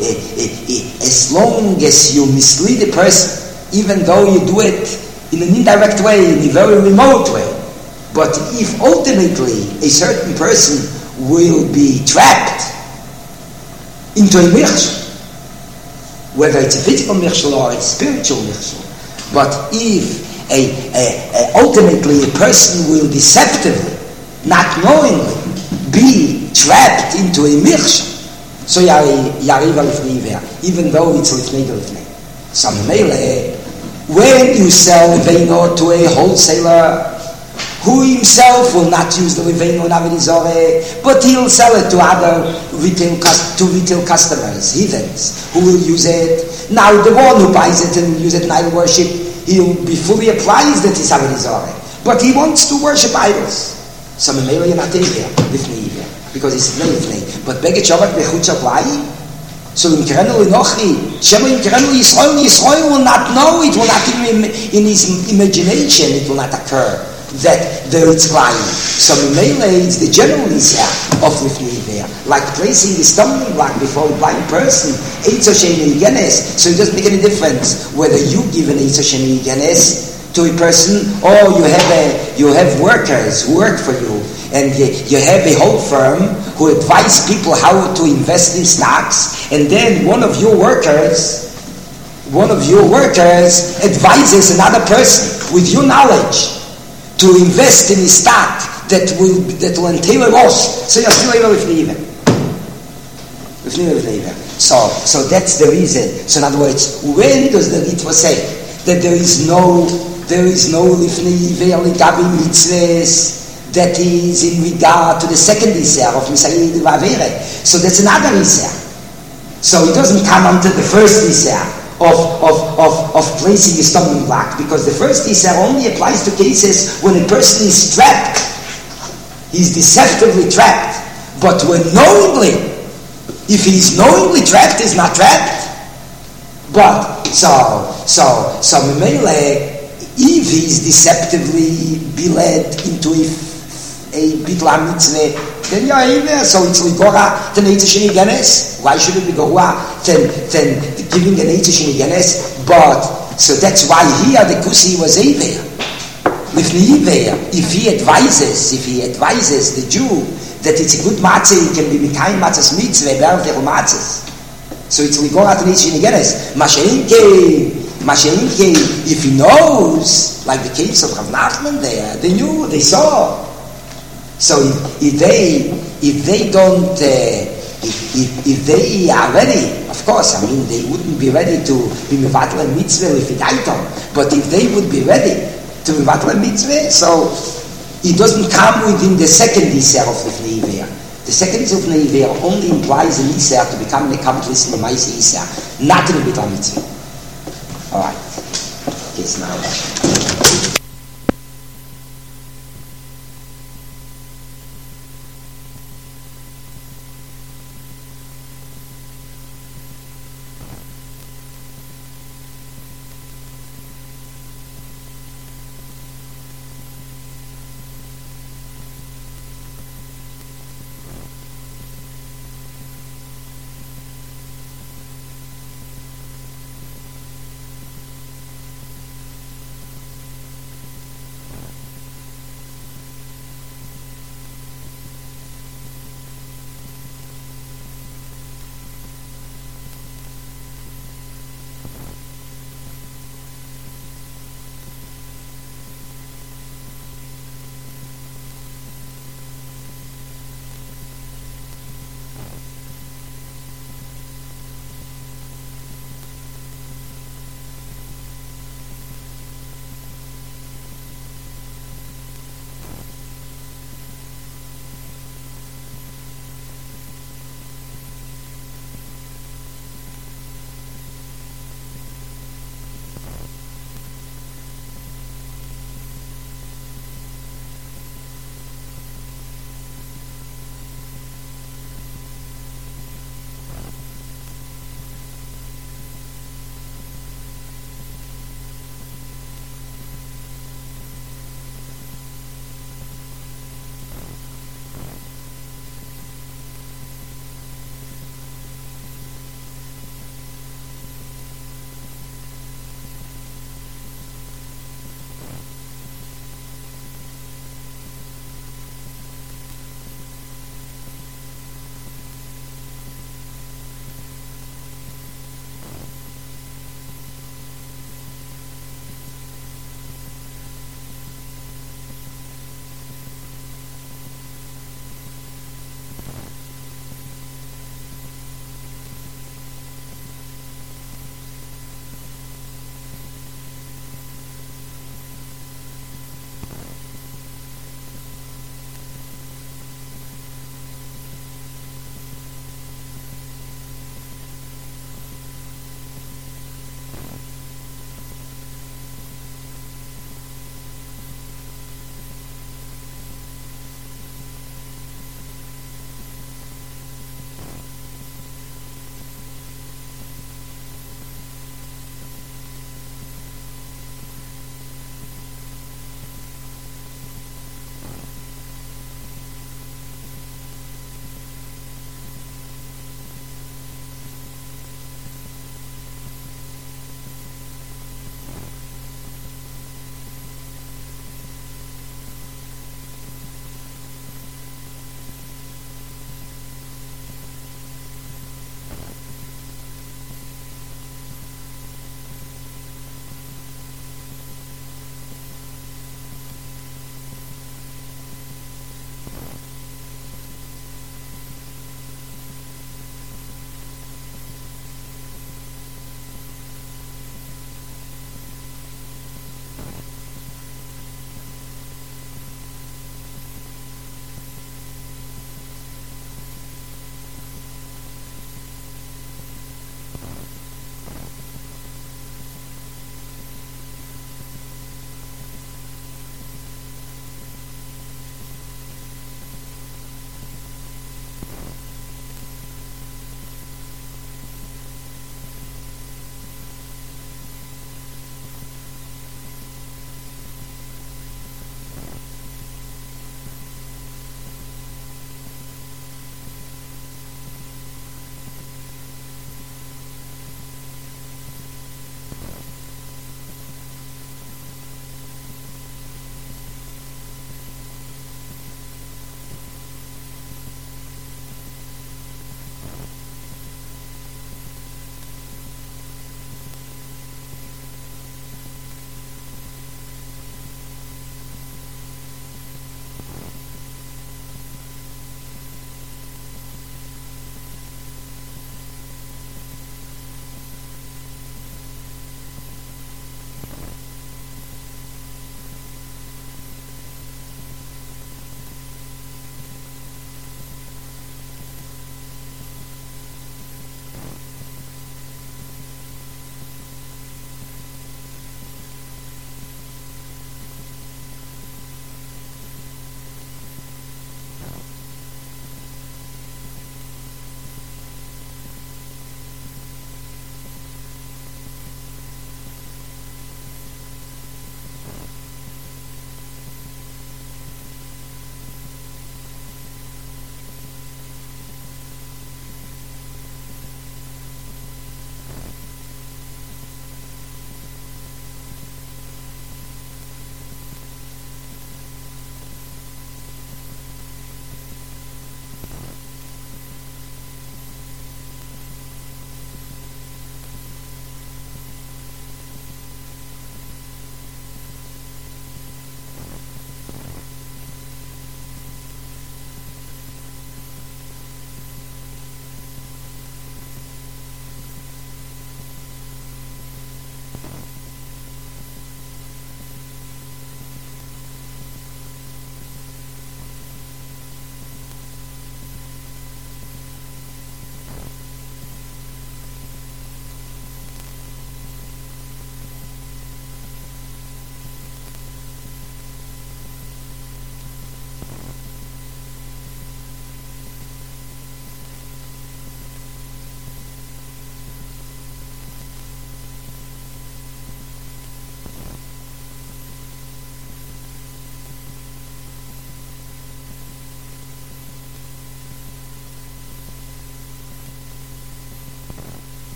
as long as you mislead a person, even though you do it in an indirect way, in a very remote way, but if ultimately a certain person will be trapped into a mirchel, whether it's a physical mirchel or a spiritual mirchel, but if a, a, a ultimately a person will deceptively, not knowingly, be trapped into a mirchel, so yariva lifnei iver, even though it's lifnei lifnei. So when you sell leveino to a wholesaler, who himself will not use the leveino and avodah zarah, but he'll sell it to other retail to retail customers, heathens, who will use it. Now the one who buys it and use it in idol worship, he'll be fully apprised that it's avodah zarah, but he wants to worship idols. So memela you're not in there, lifnei iver, because it's lifnei. But beget shabbat bechutz haklai. So in Kerenu Enochi, Shema in Kerenu Yisrael, Yisrael will not know, it will not even in his imagination, it will not occur that there is lying. So Memele, it's the general Isra of Lifnei Iver, like placing the stumbling block before a blind person, Eitz Hashem Yigenes, so it doesn't make any difference whether you give an Eitz Hashem Yigenes to a person, or you have a, you have workers who work for you, and you, you have a whole firm who advise people how to invest in stocks, and then one of your workers, one of your workers advises another person with your knowledge to invest in a stock that will that will entail a loss. So you're still able with even. With even. So so that's the reason. So in other words, when does the Ritva say that there is no there is no lifnei iver ligabi mitzvahs that is in regard to the second Isser of Misayid Vavere? So that's another Isser. So it doesn't come unto the first Isser of, of, of, of placing a stumbling block, because the first Isser only applies to cases when a person is trapped. He's deceptively trapped. But when knowingly, if he's knowingly trapped, he's not trapped. But, so, so, so, Memele, if he's deceptively be led into a a bitla mitzvah, then you're even, so it's ligora ten eitz sheni genes. Why should it be goa ten ten giving an eitz sheni genes? But so that's why here the kusi was Iver. Lifnei Iver, if he advises, if he advises the Jew that it's a good matzah, he can be mekayim matzahs mitzvah, be'er techol matzahs. So it's ligora ten eitz sheni genes. Masheinke, masheinke, if he knows, like the case of Rav Nachman there, they knew, they saw. So if, if they if they don't uh, if, if if they are ready, of course, I mean they wouldn't be ready to be mevatel mitzvah if it item. But if they would be ready to mevatel mitzvah, so it doesn't come within the second Isser of Lifnei Iver. The second Isser of Lifnei Iver only implies an Isser to become an accomplice in the Ma'aseh Isser, not in the Bitul Mitzvah. All right. Yes, now.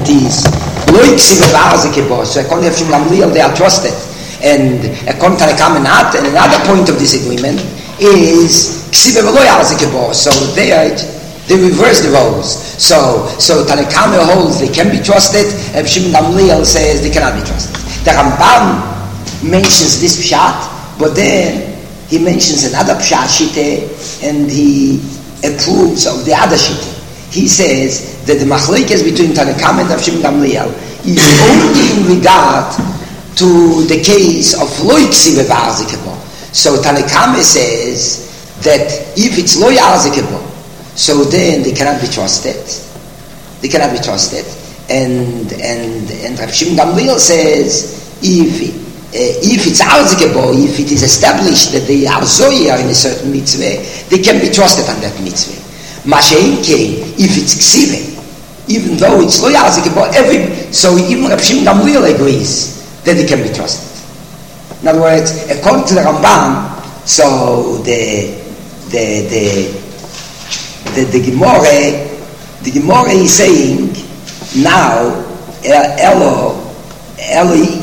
it is loik sivavazikebo. So according to Gamliel, they are trusted. And according to the Kamenat, and another point of disagreement is ksivavaloyazikebo. So they are, they reverse the roles. So so Tanakame holds they can be trusted, and Shimon Gamliel says they cannot be trusted. The Rambam mentions this pshat, but then he mentions another pshat shite, and he approves of the other shite. He says that the machlekes between Tanakam and Rav Shimon Gamliel is only in regard to the case of loy ksive v'arzikebo. So Tanakam says that if it's loy arzikebo, so then they cannot be trusted. They cannot be trusted. And and and Rav Shimon Gamliel says if Uh, if it's arzikebo, if it is established that they are zoyer in a certain mitzvah, they can be trusted on that mitzvah. Mashein came, if it's ksive, even though it's lo arzikebo, every so even Rav Shimon Gamliel agrees that they can be trusted. In other words, according to the Rambam, so the the the the, the Gemara, the Gemara is saying now, Elo. So the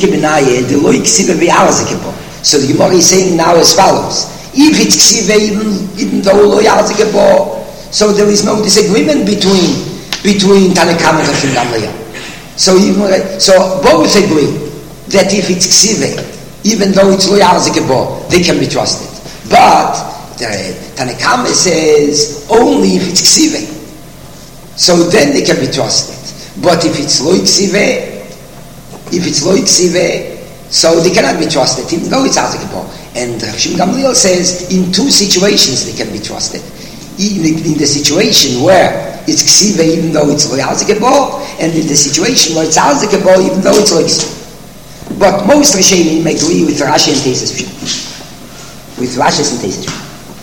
Gemara is saying now as follows: if it's ksive, even, even though lo yarzikebo, so there is no disagreement between between Tanakam and Rav Shimon Gamliel. So even so, both agree that if it's ksive, even though it's lo yarzikebo, they can be trusted. But the Tanakam says only if it's ksive, so then they can be trusted. But if it's lo ksive, if it's lo ksive, so they cannot be trusted, even though it's arzikebo. And Rav Shimon Gamliel says in two situations they can be trusted. In, in the situation where it's ksive, even though it's lo arzikebo, and in the situation where it's arzikebo, even though it's lo ksive. But most Rishonim agree with Rashi and Tesis, with Rashi and Tesis.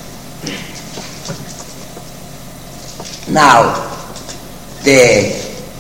Now, the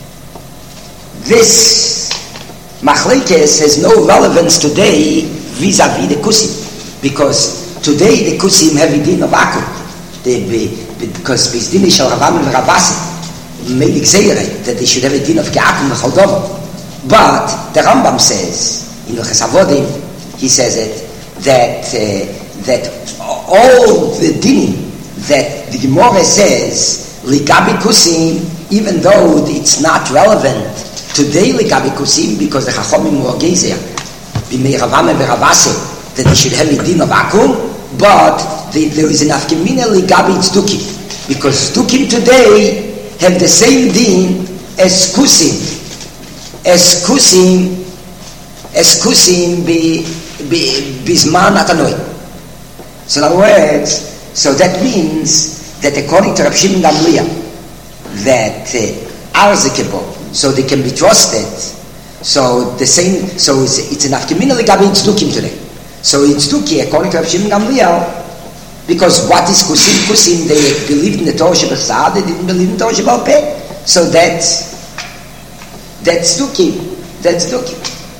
this Machlekes has no relevance today vis-a-vis the Kusim, because today the Kusim have a din of Akum. They be, because Bizdini Shal Ravam and Ravasi made exaggerate that they should have a din of Ke'akum and Chaldovo. But the Rambam says, in Ilches Avodim, he says it, that, uh, that all the din that the Gemara says, Ligabi Kusim, even though it's not relevant today Ligabi Kusim, because the Chachomim were gezer b'mei Ravam and Ravasi that they should have a din of Akum, but they, there is an Afkemina Ligabi Tzdukim, because Tzdukim today have the same din as Kusim, as Kusim, as Kusim Bizman Atanoi. So in other words, so that means that according to Rav Shimon Gamliel, that uh, Arzikebo, so they can be trusted. So the same, so it's, it's an Afkemina Ligabi Tzdukim today. So it's Tzduki, according to Rav Shimon Gamliel, because what is Kusim? Kusim, they believed in the Torah Shebechzad, they didn't believe in the Torah Shebal Peh. So that's, that's Tzduki, that's Tzduki.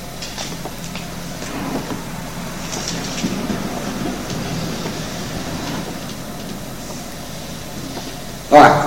Alright.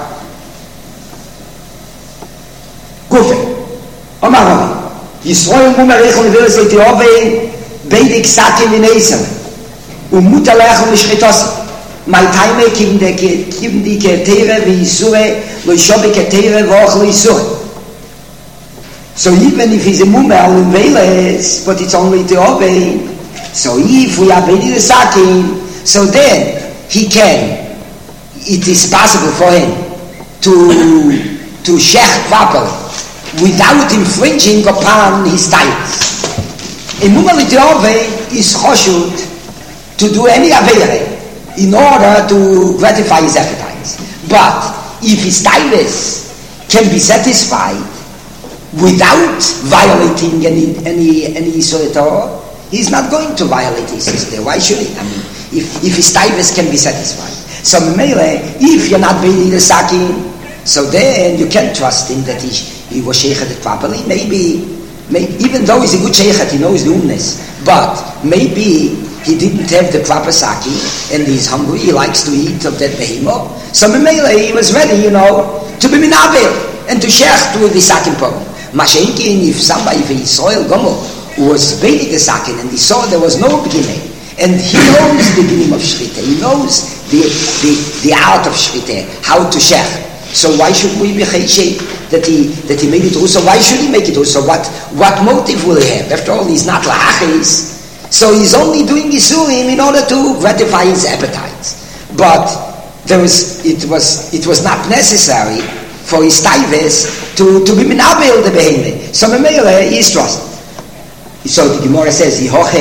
Kufe. Omar Ravi. Yisroel mu merechon leveres leitiove beide ksakim in Eisel. Um mutalech um lishchitosi. My time kiven de kiven di ketere vi Yisure lo yishobe ketere voch lo Yisure. So even if he's a mumel in Veles, but it's only to obey, so if we are beide sakim, so then he can, it is possible for him to to shech properly without infringing upon his titles. A mumel itiove is choshut to do any avere in order to gratify his appetites. But if his titles can be satisfied without violating any any any Yisur Torah, he's not going to violate his sister. Why should he? I mean, if if his titles can be satisfied. So Mele, if you're not being the sakin, so then you can't trust him that he he was sheichet properly. Maybe, maybe even though he's a good sheichet, he knows the umnes, but maybe he didn't have the proper saki and he's hungry. He likes to eat of that behemoth. So Mele, he was ready, you know, to be minabil and to sheich with the sakin program. Mashenkin, if somebody, if Yisrael Gomo was baiting the sakin and he saw there was no beginning, and he knows the beginning of Shchita, he knows the, the, the art of Shchita, how to shech. So why should we be chayshei that he that he made it also? Why should he make it also? What what motive will he have? After all, he's not lahachis, so he's only doing Yisurim in order to gratify his appetites. But there was it was it was not necessary for his taives to to be minabel the behemoth. So Memele he is trusted. So the Gemara says,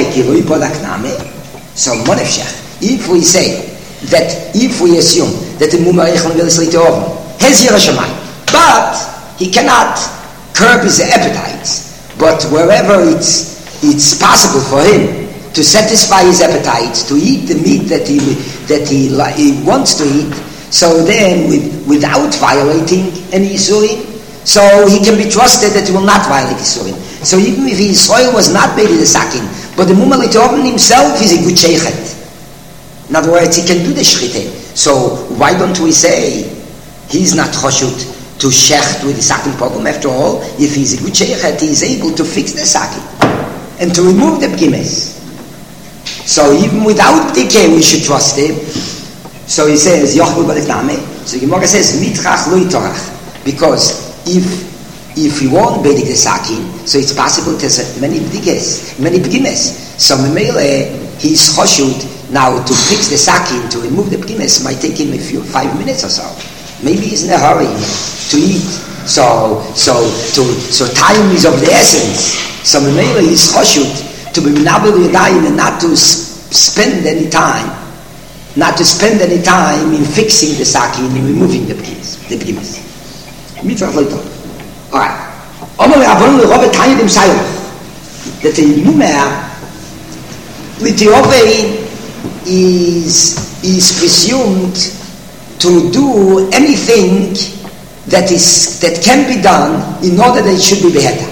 so if we say that, if we assume that the Mumarechon will sleep over, has Yerushalayim, but he cannot curb his appetites, but wherever it's it's possible for him to satisfy his appetites, to eat the meat that he that he, he wants to eat, so then with, without violating any Yisurim, so he can be trusted that he will not violate Yisurim. So even if his soil was not made in the sakin, but the Mumar Litoven himself is a good sheikhet. In other words, he can do the shchite. So why don't we say he's not choshut to shecht with the sakin program? After all, if he's a good sheikhet, he is able to fix the sakin and to remove the b'gimes. So even without decay, we should trust him. So he says, Yochel Balikname. So the Gemara says, Mitrach lo yitorach. Because if if he won't bedig the sakin, so it's possible to have many b'gimes, many b'gimes. So Memele, he's choshut now to fix the sakin, to remove the b'gimes, might take him a few, five minutes or so. Maybe he's in a hurry to eat. So so to so time is of the essence. So Memele is choshut to be minabel yadayim and not to spend any time, not to spend any time in fixing the sakin and removing the b'gimes, the b'gimes. Mitzvah later. All right. Omar Avon leRobert Tanya dem Sayach that the Mumer Litiove is is presumed to do anything that is that can be done in order that it should be beheaded.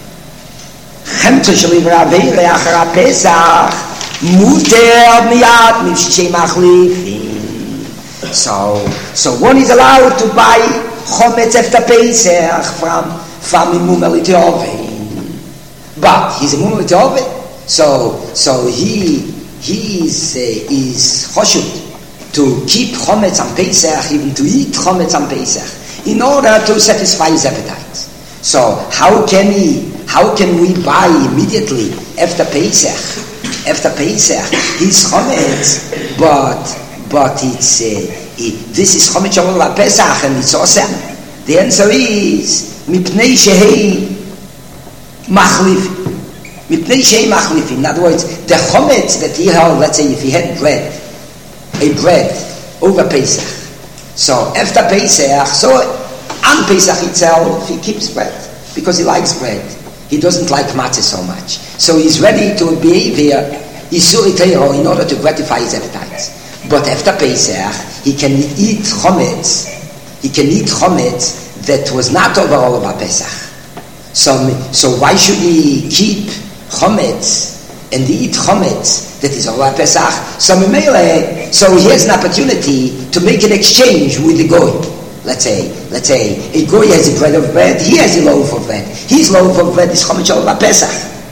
Chemto sheliver avei leachar Pesach muter miyad mivshei machlifin. So so one is allowed to buy chometz after Pesach from from a Mumar Litiove, but he's a Mumar Litiove, so so he he is uh, is choshut to keep chometz on Pesach, even to eat chometz on Pesach, in order to satisfy his appetite. So how can he? How can we buy immediately after Pesach? After Pesach, he's chometz, but but it's uh, it, this is chometz shalom Pesach, and it's awesome. The answer is mipnei shehei machlif. Mipnei shehei machlif. In other words, the chometz that he held, let's say, if he had bread, a bread over Pesach. So after Pesach, so on Pesach itself, he keeps bread because he likes bread. He doesn't like matzah so much. So he's ready to behave here in order to gratify his appetites. But after Pesach, he can eat chometz. He can eat chometz that was not over all of our Pesach. So, so why should he keep chometz and eat chometz that is over our Pesach? So, so he has an opportunity to make an exchange with the goy. Let's say, let's say, a goy has a bread of bread, he has a loaf of bread. His loaf of bread is chometz over Pesach.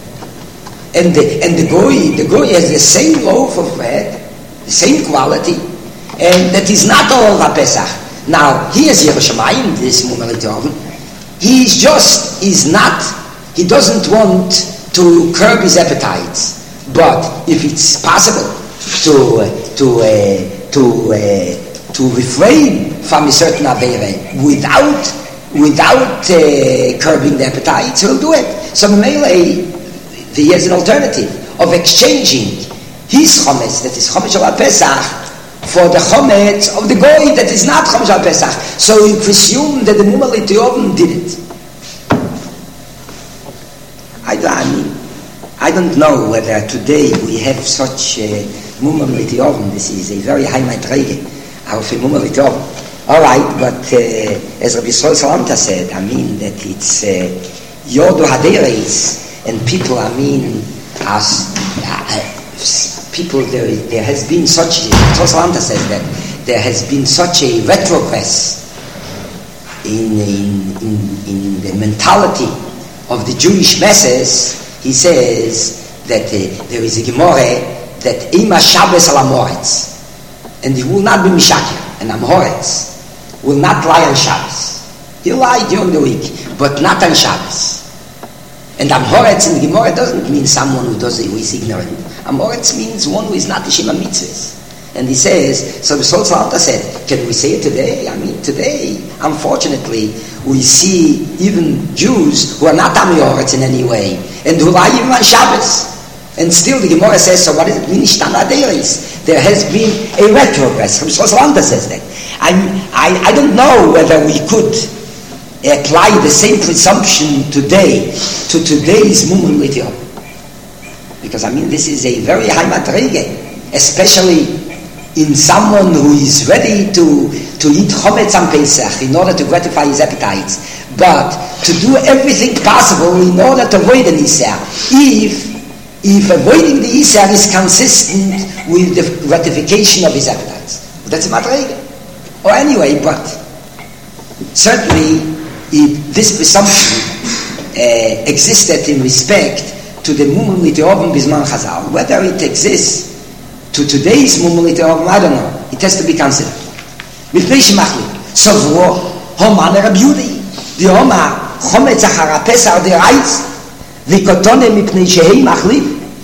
And the, and the goy, the goy has the same loaf of bread, the same quality, and that is not all over Pesach. Now, he has Yerushalayim, this Mumar Litoven. He's just, he's not, he doesn't want to curb his appetites. But if it's possible to, to, uh, to, uh, to refrain from a certain Aveire without, without uh, curbing the appetites, he'll do it. So, Memele, he has an alternative of exchanging his chometz, that is chometz al Pesach, for the chometz of the goy that is not chometz al Pesach. So we presume that the Mumar Litoven did it. I, I mean, I don't know whether today we have such a Mumar Litoven. This is a very high madrege of a Mumar Litoven. All right, but uh, as Rabbi Yisrael Salanter said, I mean that it's Yodo uh, Haderes, and people, I mean, as uh, people, there, there has been such, Tosalanta says that there has been such a retrogress in, in, in, in the mentality of the Jewish masses, he says that uh, there is a Gemara that Ima Shabbos al Amoritz, and he will not be Mishakir, and Amoritz will not lie on Shabbos. He'll lie during the week, but not on Shabbos. And Amoritz in the Gemara doesn't mean someone who does it, who is ignorant. Amoritz means one who is not the Shema Mitzvahs. And he says, so the Sultan Alta said, can we say it today? I mean, today, unfortunately, we see even Jews who are not Amoritz in any way, and who lie even on Shabbos. And still the Gemara says, so what does it mean? There has been a retrogress. Sultan Alta says that. I, I, I don't know whether we could apply the same presumption today to today's Mumun Litio. Because I mean, this is a very high madrege, especially in someone who is ready to, to eat chometz on Pesach in order to gratify his appetites, but to do everything possible in order to avoid an Isser, if, if avoiding the Isser is consistent with the gratification of his appetites. That's a madrege. Or anyway, but certainly if this presumption uh, existed in respect to the Mumun Litioven Bisman Chazal, whether it exists to today's Mumun Litioven, I don't know. It has to be considered. Mipnei Shemachli. So, Homa Rabbi Yudi. The Homa Chometz Achar HaPesach Derais. V'kotone Mipnei Shehei Machliv.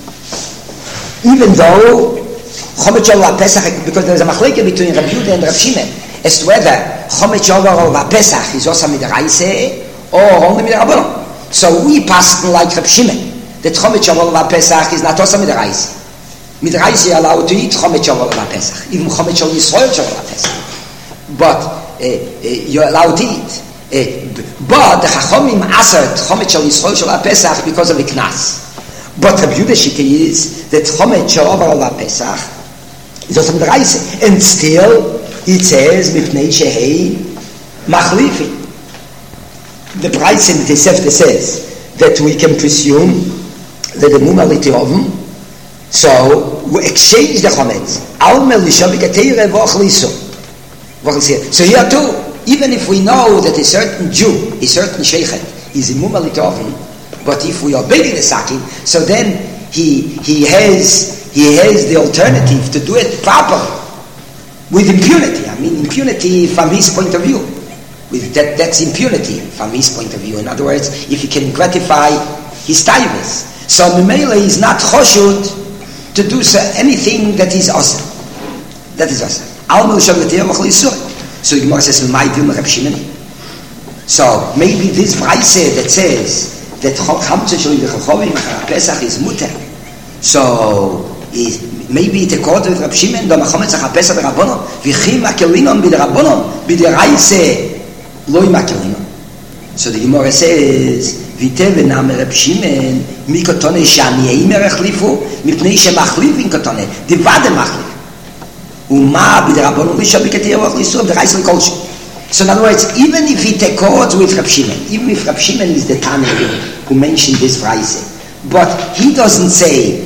Even though Chometz Achar HaPesach, because there is a machleke between Rabbi Yudi and Rabbi Shimon, as to whether Chometz Achar HaPesach is also Midraise or only Midrabanon. So we pass like Rabbi Shimon, that Chometz Achar HaPesach is not also Midraise. Midraise are allowed to eat Chometz Achar HaPesach, even Chometz Yisrael HaPesach. But uh, uh, you're allowed to eat. Uh, but the Chachomim assert Chometz Yisrael HaPesach because of the Knas. But Rabbi Yehuda Shita is that Chometz Achar HaPesach is also Midraise. And still, it says, Mipnei Shehei Machlifin. The price in the Tosefta says that we can presume that the Muma Litioven, so we exchange the Chometz. So here too, even if we know that a certain Jew, a certain Sheikhet, is a Muma Litioven, but if we obey the Sakin, so then he he has he has the alternative to do it properly, with impunity. I mean, impunity from his point of view. With that, that's impunity from his point of view. In other words, if he can gratify his taivas. So Mimele is not choshud to do so anything that is awesome. That is awesome. So the Gemara says, so maybe this Braise that says that Pesach is muter. So is, maybe it according with Rab Shimon, da Chometz Achar Pesach b'Rabbanon, v'chi makelinon b'Rabbanon, b'Deraise loy makelinon. So the Gemara says, v'teve nam Rab Shimon, mi kotone sh'aniyim erechlifu, mipnei shemachlivin kotone, divade machlif. Uma b'Rabbanon l'isha b'ketiyah v'achlisu, b'Deraise l'kolshi. So in other words, even if it accords with Rab Shimon, even if Rab Shimon is the Tana who mentioned this Braise, but he doesn't say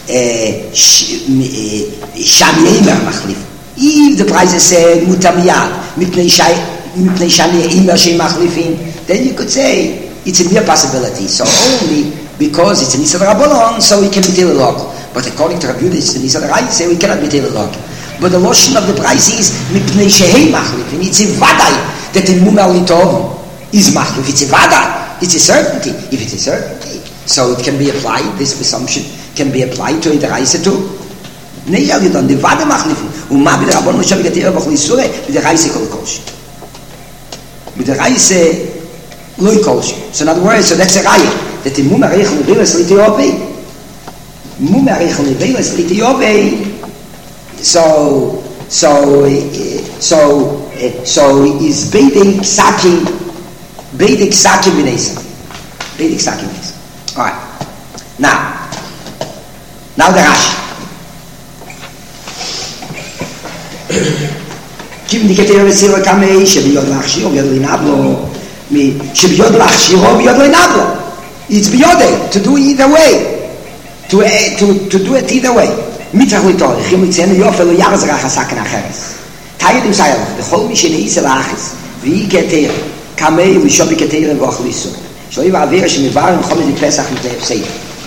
Shamiyeimer Machlif. If the Braise said Mutamiyad, Mipnei Shamiyeimer Shei Machlifin, then you could say it's a mere possibility. So only because it's an Isra Rabbanon, so we can be Telelog. But according to Rabbi Yehuda, it's an Isra Rabbanon, we cannot be Telelog. But the lotion of the Braise is Mipnei Shehei Machlifin. It's a Vadai that in Muma Litov is Machlif. It's a Vadai. It's a certainty. If it's a certainty, so it can be applied, this presumption can be applied to the Reise too. Nei shall you done, the Vade Machlifin. Uma b'de Rabbanon shall be getir b'chol Yisure, b'de Reise kol kolshi. B'de Reise loy kolshi. So in other words, so that's a Raya, that in Muma Reichel Neveles Litiyovei, Muma Reichel Neveles Litiyovei, so, so, so, so is Beidei Ksakim, Beidei Ksakim b'neisam. Beidei Ksakim b'neisam. All right. Now, now the Rashi. Kim diketer v'sira kamei shebiyod lachshiro biyod leinablo mi shebiyod lachshiro biyod leinablo. It's biyode to do either way, to uh, to to do it either way. Mitzach litor chim litzenu yofer lo yaraz rachasak nacheres. Tayed im sayel the chol mi sheneis elachis v'iketer kamei v'shobi keter v'achlisu שלא יהיה עבירה שמבארים חומץ בפסח לפני הפסק.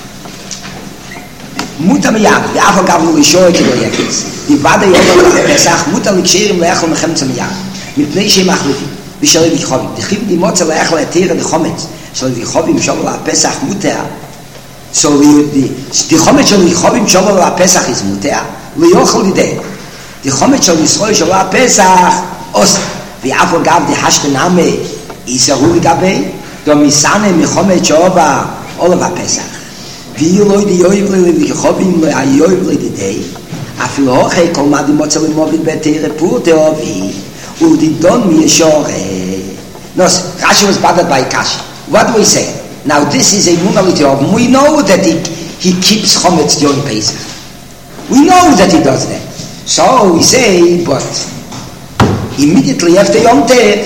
מותר מיד, ואף אגב לא לשאול כדו יקץ. דיבד היום בפסח, מותר לקשרים לאכול מחמצה מיד. מפני שהם מחליפים. ושל ויחובים. דחיב דימוצה לאכול התירה לחומץ. של ויחובים שובו לפסח מותר. So the chomet shel Yichovim shavol LaPesach is muter, v'yochel lidei. The chomet shel Yisrael shavol LaPesach os. V'yafol gav the hashtename yisaru ligabei, do misane michomet shova olav HaPesach. V'yiloi di yoiv le Yichovim le ayoiv le lidei, afil hochei kol ma di motza lemovit betere purte ovi, udidon mi yeshore. No, Rashi was bothered by Kashi. What do we say? Now this is a modality of, we know that he, he keeps chometz during Pesach. We know that he does that. So we say, but immediately after Yom Tov,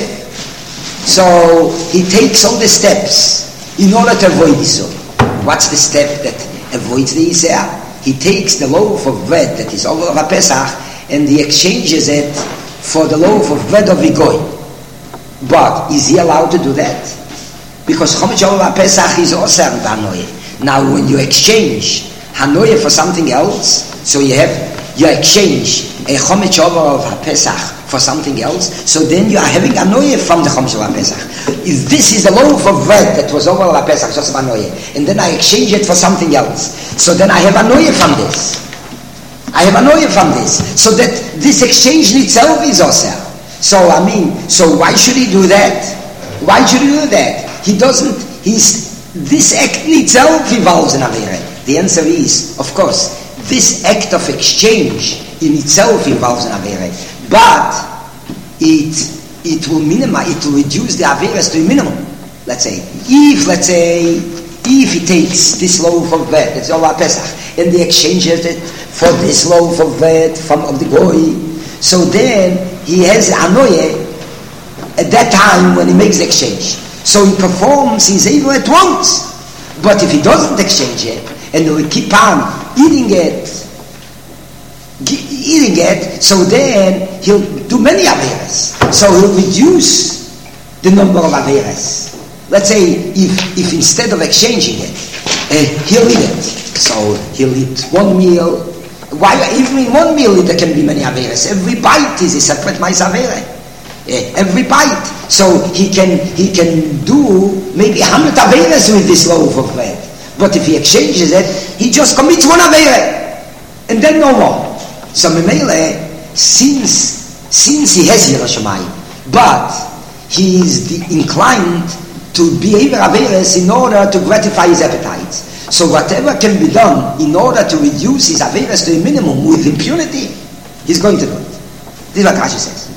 so he takes all the steps in order to avoid Isur. What's the step that avoids the Isur? He takes the loaf of bread that is over of Pesach and he exchanges it for the loaf of bread of Vigoy. But is he allowed to do that? Because Chometz Shel Pesach is also Hanoye. Now when you exchange Hanoye for something else, so you have, you exchange a Chometz Shel Pesach for something else, so then you are having Hanoye from the Chometz Shel Pesach. If this is the loaf of bread that was over Pesach, just Hanoye, and then I exchange it for something else, so then I have Hanoye from this. I have Hanoye from this. So that this exchange in itself is also. So I mean, so why should he do that? Why should he do that? He doesn't, he's, this act in itself involves an Avera. The answer is, of course, this act of exchange in itself involves an Avera. But it, it will minimize, it will reduce the Averas to a minimum. Let's say, if, let's say, if he takes this loaf of bread, that's all Pesach, and he exchanges it for this loaf of bread from of the Goy, so then he has Anoye at that time when he makes the exchange. So he performs his Eivah at once. But if he doesn't exchange it, and he will keep on eating it, eating it, so then he'll do many Averas. So he'll reduce the number of Averas. Let's say, if, if instead of exchanging it, uh, he'll eat it. So he'll eat one meal. Why, even in one meal there can be many Averas. Every bite is a separate Mais Avera. Uh, every bite. So he can he can do maybe a hundred Averas with this loaf of bread. But if he exchanges it, he just commits one Avera. And then no more. So Memele, since, since he has Yirah Shamayim, but he is the, inclined to be able Averas in order to gratify his appetites. So whatever can be done in order to reduce his Averas to a minimum with impunity, he's going to do it. This is what Rashi says.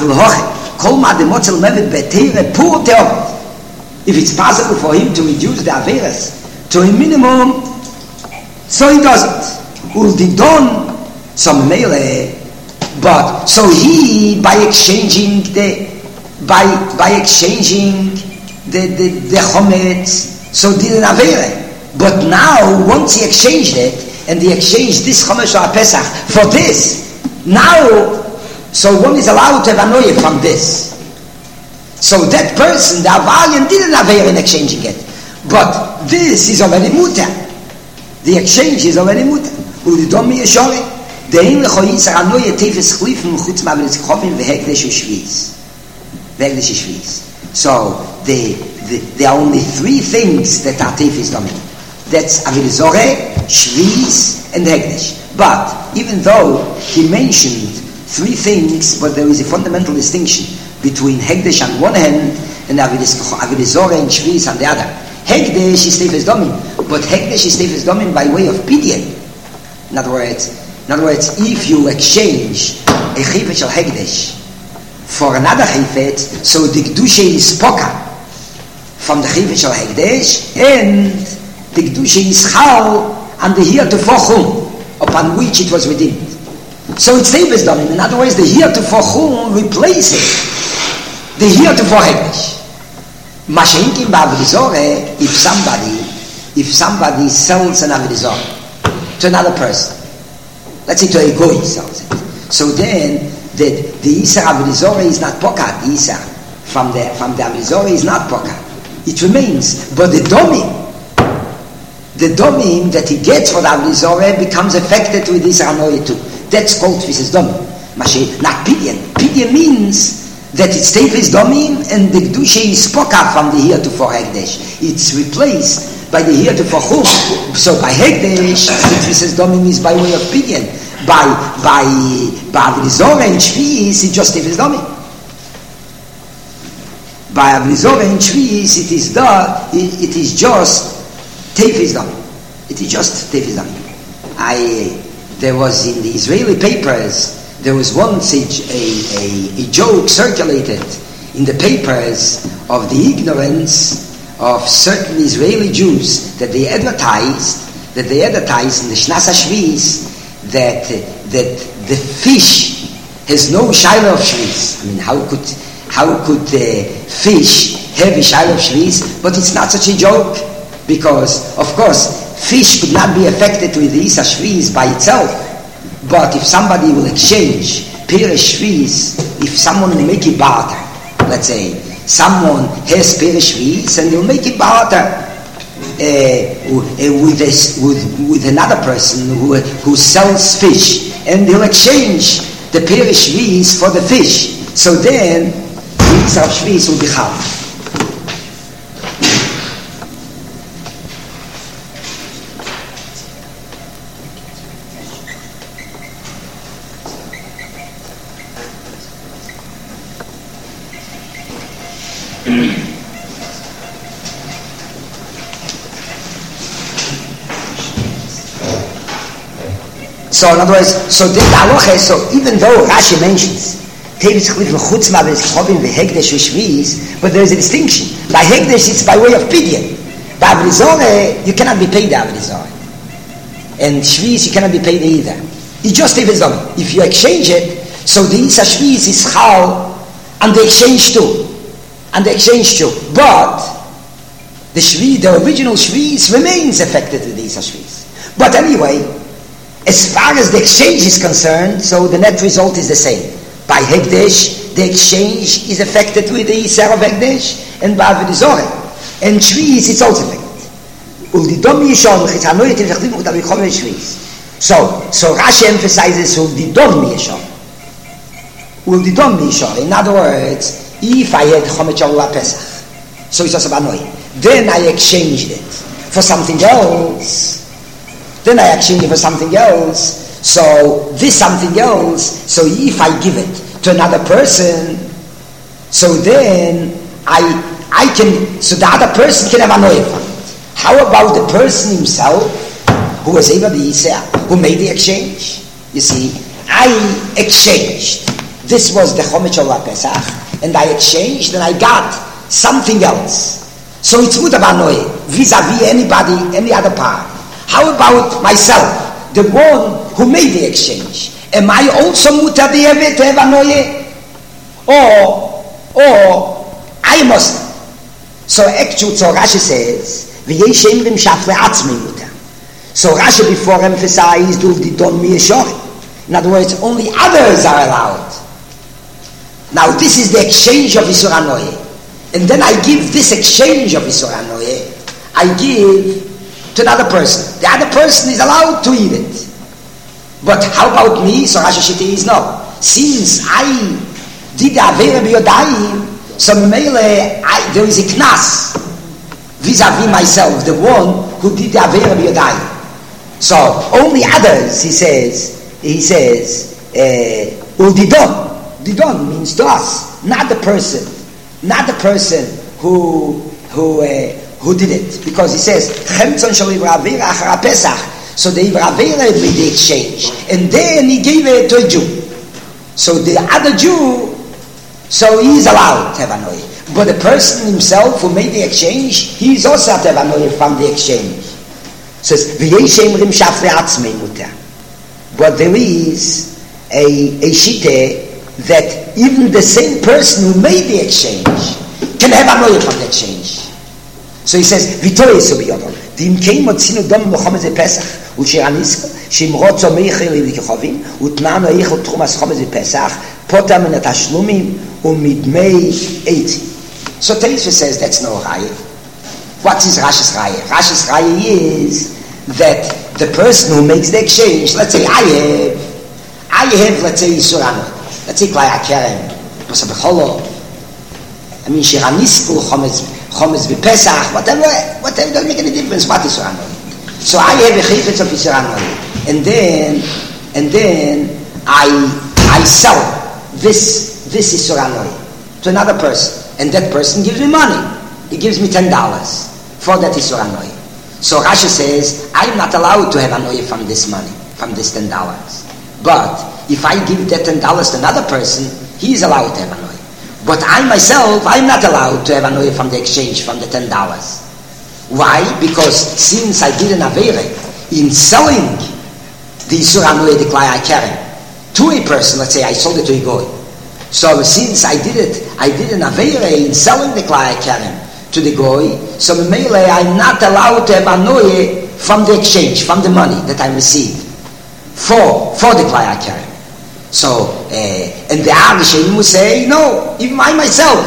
If it's possible for him to reduce the Averas to a minimum, so he doesn't. Uldidon, some mele, but so he by exchanging the by by exchanging the the, the chometz, so did an Avera. But now once he exchanged it, and he exchanged this chometz or Pesach for this, now. So one is allowed to have Anoye from this. So that person, the Avarian, didn't have in exchanging it. But this is already muter. The exchange is already muter. Ulidom mi yeshore. Dein lechoyis Anoye tefes chlifen chutz ma'averes chofim vehekdesh u'shviz. Vehekdesh u'shviz. So the, the, there are only three things that are tefes domin. That's Averes Zoreh, Shviz, and Hekdesh. But even though he mentioned three things, but there is a fundamental distinction between Hekdesh on one hand and Avodah Zorah and Shvius on the other. Hekdesh is Tefes Domin, but Hekdesh is Tefes Domin by way of Pidyon. In other words, in other words, if you exchange a Chifet Shel Hekdesh for another Chifet, so the Kedusha is Poka from the Chifet Shel Hekdesh, and the Kedusha is Chal on the heretofore Chum upon which it was redeemed. So it's Tefes Domin. In other words, the heretofore Chum replaces the heretofore Hekdesh. Mashenkim ba'Avodah Zorah, if somebody, if somebody sells an Avodah Zorah to another person, let's say to a goy sells it, so then the the Isar Avodah Zorah is not pokat. The Isar from the from the Avodah Zorah is not pokat. it remains. But the domim, the domim that he gets for the Avodah Zarah becomes affected with this anoia too. That's called tfisas domim. Mashe, not pidyon. Pidyon means that it's tefis domim and the kedusha is spoka from the heretofore hekdesh. It's replaced by the heretofore chum. So by hekdesh, the tfisas domim is by way of pidyon. By by by Avodah Zarah and shvius, it's just tefis domim. By Avodah Zarah and shvius, it is the it, it is just tefis domim. It is just tefis domim. I there was in the Israeli papers. There was once a, a, a, a joke circulated in the papers of the ignorance of certain Israeli Jews that they advertised that they advertised in the Shnas HaShvius that that the fish has no shaila of Shvius. I mean, how could how could uh, fish have a shaila of Shvius? But it's not such a joke because, of course, fish could not be affected with the Isa Shvius by itself. But if somebody will exchange Pirish Shvius, if someone will make it barter, let's say, someone has Pirish Shvius and they'll make it barter uh, with, a, with, with another person who, who sells fish, and they'll exchange the Pirish Shvius for the fish. So then, the Isa of Shvius will be half. So in other words, so the halacha, so even though Rashi mentions Tevis Chlit v'chutz ma'avis chovim v'hekdesh v'shvius, but there is a distinction. By hekdesh it's by way of pidyon. By Avodah Zarah you cannot be paid Avodah Zarah, and shvius you cannot be paid either. It's just Tevis Dom. If you exchange it, so the Isa shvius is chal and the exchange too, and the exchange too. But the shvius, the original shvius remains affected with the Isa shvius. But anyway, as far as the exchange is concerned, so the net result is the same. By Hekdesh, the exchange is affected with the Yisar of Hekdesh, and by Avodah Zarah. And Shvius, it's also affected. So, so Rashi emphasizes Uldidom Yishon. Uldidom Yishon. In other words, if I had Chomet Shavua Pesach, so it's also Banoi, then I exchanged it for something else. Then I exchange it for something else. So this something else, so if I give it to another person, so then I I can, so the other person can have a noy from it. How about the person himself who was able to Yisrael, who made the exchange? You see, I exchanged. This was the Chomet Shavua Pesach, and I exchanged and I got something else. So it's mutar b'anoy vis-a-vis anybody, any other part. How about myself, the one who made the exchange? Am I also mutar b'yevet to have anoye? Or, or I must. So actually, so Rashi says, v'yesh emrim shafle atzmei mutar. So Rashi before emphasized uldidon miyeshori. In other words, only others are allowed. Now this is the exchange of Isur Anoye. And then I give this exchange of Isur Anoye, I give to another person. The other person is allowed to eat it. But how about me? So Rashi Shita is no. Since I did the Avera B'Yodayim, so Mele, there is a knas vis-a-vis myself, the one who did the Avera B'Yodayim. So only others, he says, he says, Uldidon. Didon means to us, not the person, not the person who who uh, who did it, because he says Chemtzon shel Ivravir achar Pesach. So the Ivravir made the exchange, and then he gave it to a Jew. So the other Jew, so he is allowed to have anoy. But the person himself who made the exchange, he is also to have anoy from the exchange. So it's v'yeshem rim shafre atzmei mutar. But there is a a shite that even the same person who made the exchange can have anoy from the exchange. So he says, "V'toy so biyodom. Dim kein motzinu dom mochamed ze Pesach u'shiranis shimrot so meichel likchovim utnano eichel tchumas chomed ze Pesach potam min atashlumin u'midmei eiti." So Teisva says that's no raya. What is Rashi's Raya? Rashi's Raya is that the person who makes the exchange, let's say I have, I have, let's say Yisur Anoy. Let's say Klai HaKerem, Basa B'cholo, I mean Shir HaNiskul, Chometz, Chometz B'Pesach, whatever, whatever, doesn't make any difference. What is Yisur Anoy? So I have a chayfetz of Yisur Anoy, and then, and then I, I sell this, this Yisur Anoy to another person, and that person gives me money. He gives me ten dollars for that Yisur Anoy. So Rashi says, I'm not allowed to have Anoy from this money, from this ten dollars. But if I give that ten dollars to another person, he is allowed to have Anoy. But I myself, I'm not allowed to have Anoy from the exchange, from the ten dollars. Why? Because since I did an Aveire in selling the Yisur Anoy, the Klai HaKerem, to a person, let's say I sold it to a goy. So since I did it, I did an Aveire in selling the Klai HaKerem to the goy, so Mele, I'm not allowed to have Anoy from the exchange, from the money that I received for for the Klai HaKerem. So, uh, and the Arishanim will say, no, even I myself,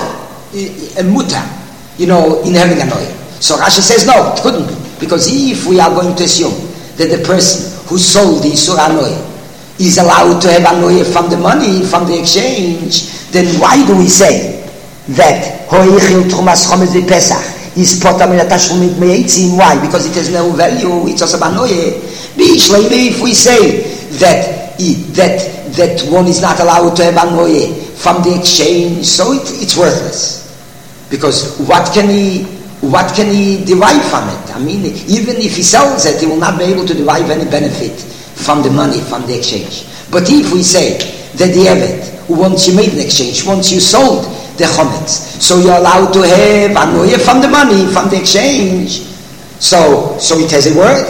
a mutter, you know, in having Anoy. So Rashi says, no, it couldn't be. Because if we are going to assume that the person who sold the Yisur Anoy is allowed to have Anoy from the money, from the exchange, then why do we say that Hoichil Trumas Chometz B'Pesach is Potam in a Tashlumit Me'etzim? Why? Because it has no value, it's also Anoy. If we say that, that, that one is not allowed to have Anoy from the exchange, so it, it's worthless. Because what can he What can he derive from it? I mean, even if he sells it, he will not be able to derive any benefit from the money, from the exchange. But if we say that the Evet, once you made an exchange, once you sold the chometz, so you're allowed to have anoye from the money, from the exchange, so so it has a worth.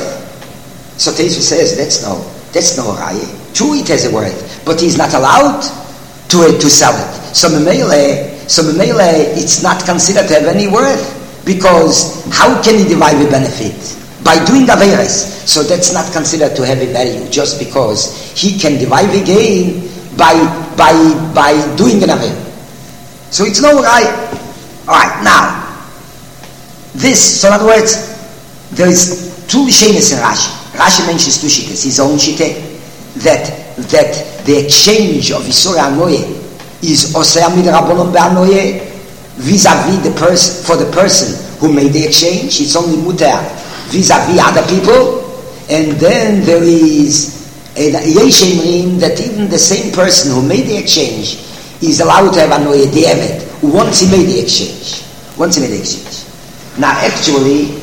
So Teisva says, that's no, that's no raya. True, it has a worth, but he's not allowed to, to sell it. So Memele, so Memele, it's not considered to have any worth. Because how can he derive a benefit? By doing Aveires. So that's not considered to have a value just because he can derive a gain by by by doing an Aveire. So it's no right. Alright, now this, so in other words, there is two Shemes in Rashi. Rashi mentions two Shites, his own Shite, that that the exchange of Yisur Anoye is Oseh Midrabanon Be'anoye vis-a-vis the person, for the person who made the exchange, it's only muter vis-a-vis other people, and then there is a Yeshemrim that even the same person who made the exchange is allowed to have Anoye De'evet once he made the exchange. Once he made the exchange. Now actually,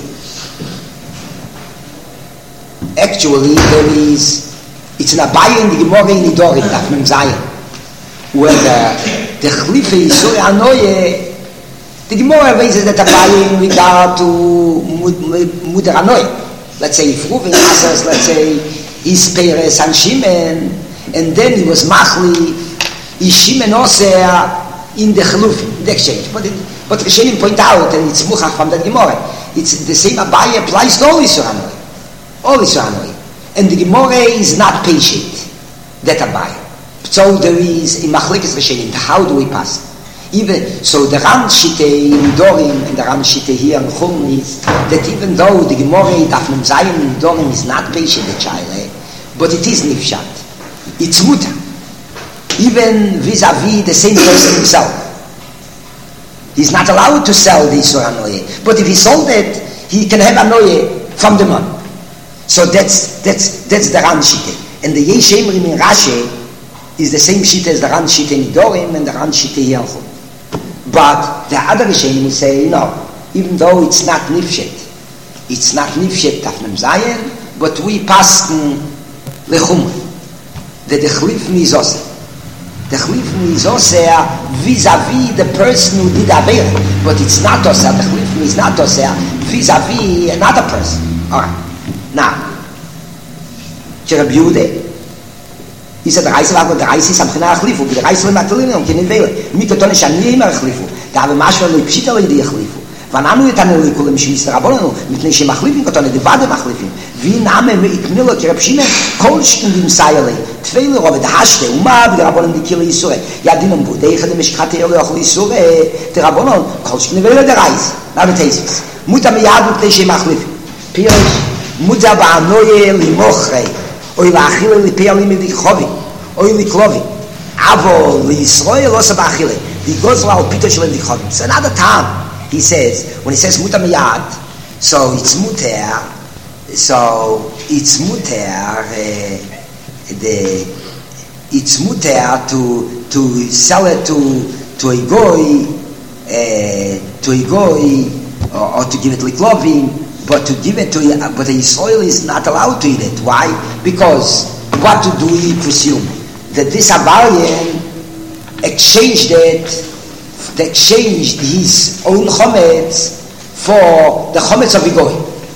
actually there is, it's an Abaye in the Gemara in Nidorim, Daf Mem Zayin, where the, the Chlife Yisur Anoye, the Gemara raises that Abaye in regard to Muder Anoy. Let's say if Reuven answers, let's say his Peres and Shimon, and then he was Machli, is Shimon Oseh in the Chaluf, in the exchange. But it, but Rishonim point out, and it's Muchach from that Gemara, it's the same Abaye applies to all Yisur Anoy. All Yisur Anoy. And the Gemara is not patient, that Abaye. So there is, in Machlekes Rishonim, how do we pass? Even so, the Ran Shite in Dorim and the Ran Shite here in Chum is that even though the Gemara Daf Mem Zayin in Dorim is not patient the child, eh, but it is nifshat. It's muta. Even vis-a-vis the same person himself, he's not allowed to sell the Yisur Anoye. But if he sold it, he can have Anoye from the money. So that's that's that's the Ran Shite. And the Yeshemrim in Rashi is the same Shite as the Ran Shite in Dorim and the Ran Shite here in Chum. But the other Rishonim will say, no, even though it's not nifshet, it's not nifshet Daf Mem Zayin, but we pass lechum, that the chlif mizoseh. The chlif mizoseh vis-a-vis the person who did Aveire, but it's not oseh, the chlif is not oseh vis-a-vis another person. Alright, now, Rabbi Yehuda, he said, the Reise war, der Reise ist am China achlifu, der Reise war matalini, und keinen Wähler. Mit der Tonne shani immer achlifu. Da habe Maschwa lo ipshita lo yedi achlifu. Vananu yetane lo yikulem shmis rabonenu, mitnei shem achlifin, kotone devadem achlifin. Vi name me ikmilo kirapshime, kol shkin vim sayale. Tveile robe, da hashte, uma, der Rabonen die Kille Yisure. Ja, dinam bu, deiche dem Eshkate yolo achli Yisure, der Rabonen, kol shkin vele der Reise. Na, bet Teisvis. muta miyad mit she machlif pirish muta ba noye li mochre oy la achile li piyali mit di khovi oy li klovi avo li Israel os ba achile di gozla al pito shel di khovi. So another time he says, when he says muta miyad, so it's muter, so it's muter uh, the it's muter to to sell it to to a goy uh, to a goy or, or to give it liklovim, but to give it to but a Israel is not allowed to eat it. Why? Because what do we presume? That this Avarian exchanged it, they exchanged his own chometz for the chometz of a goy.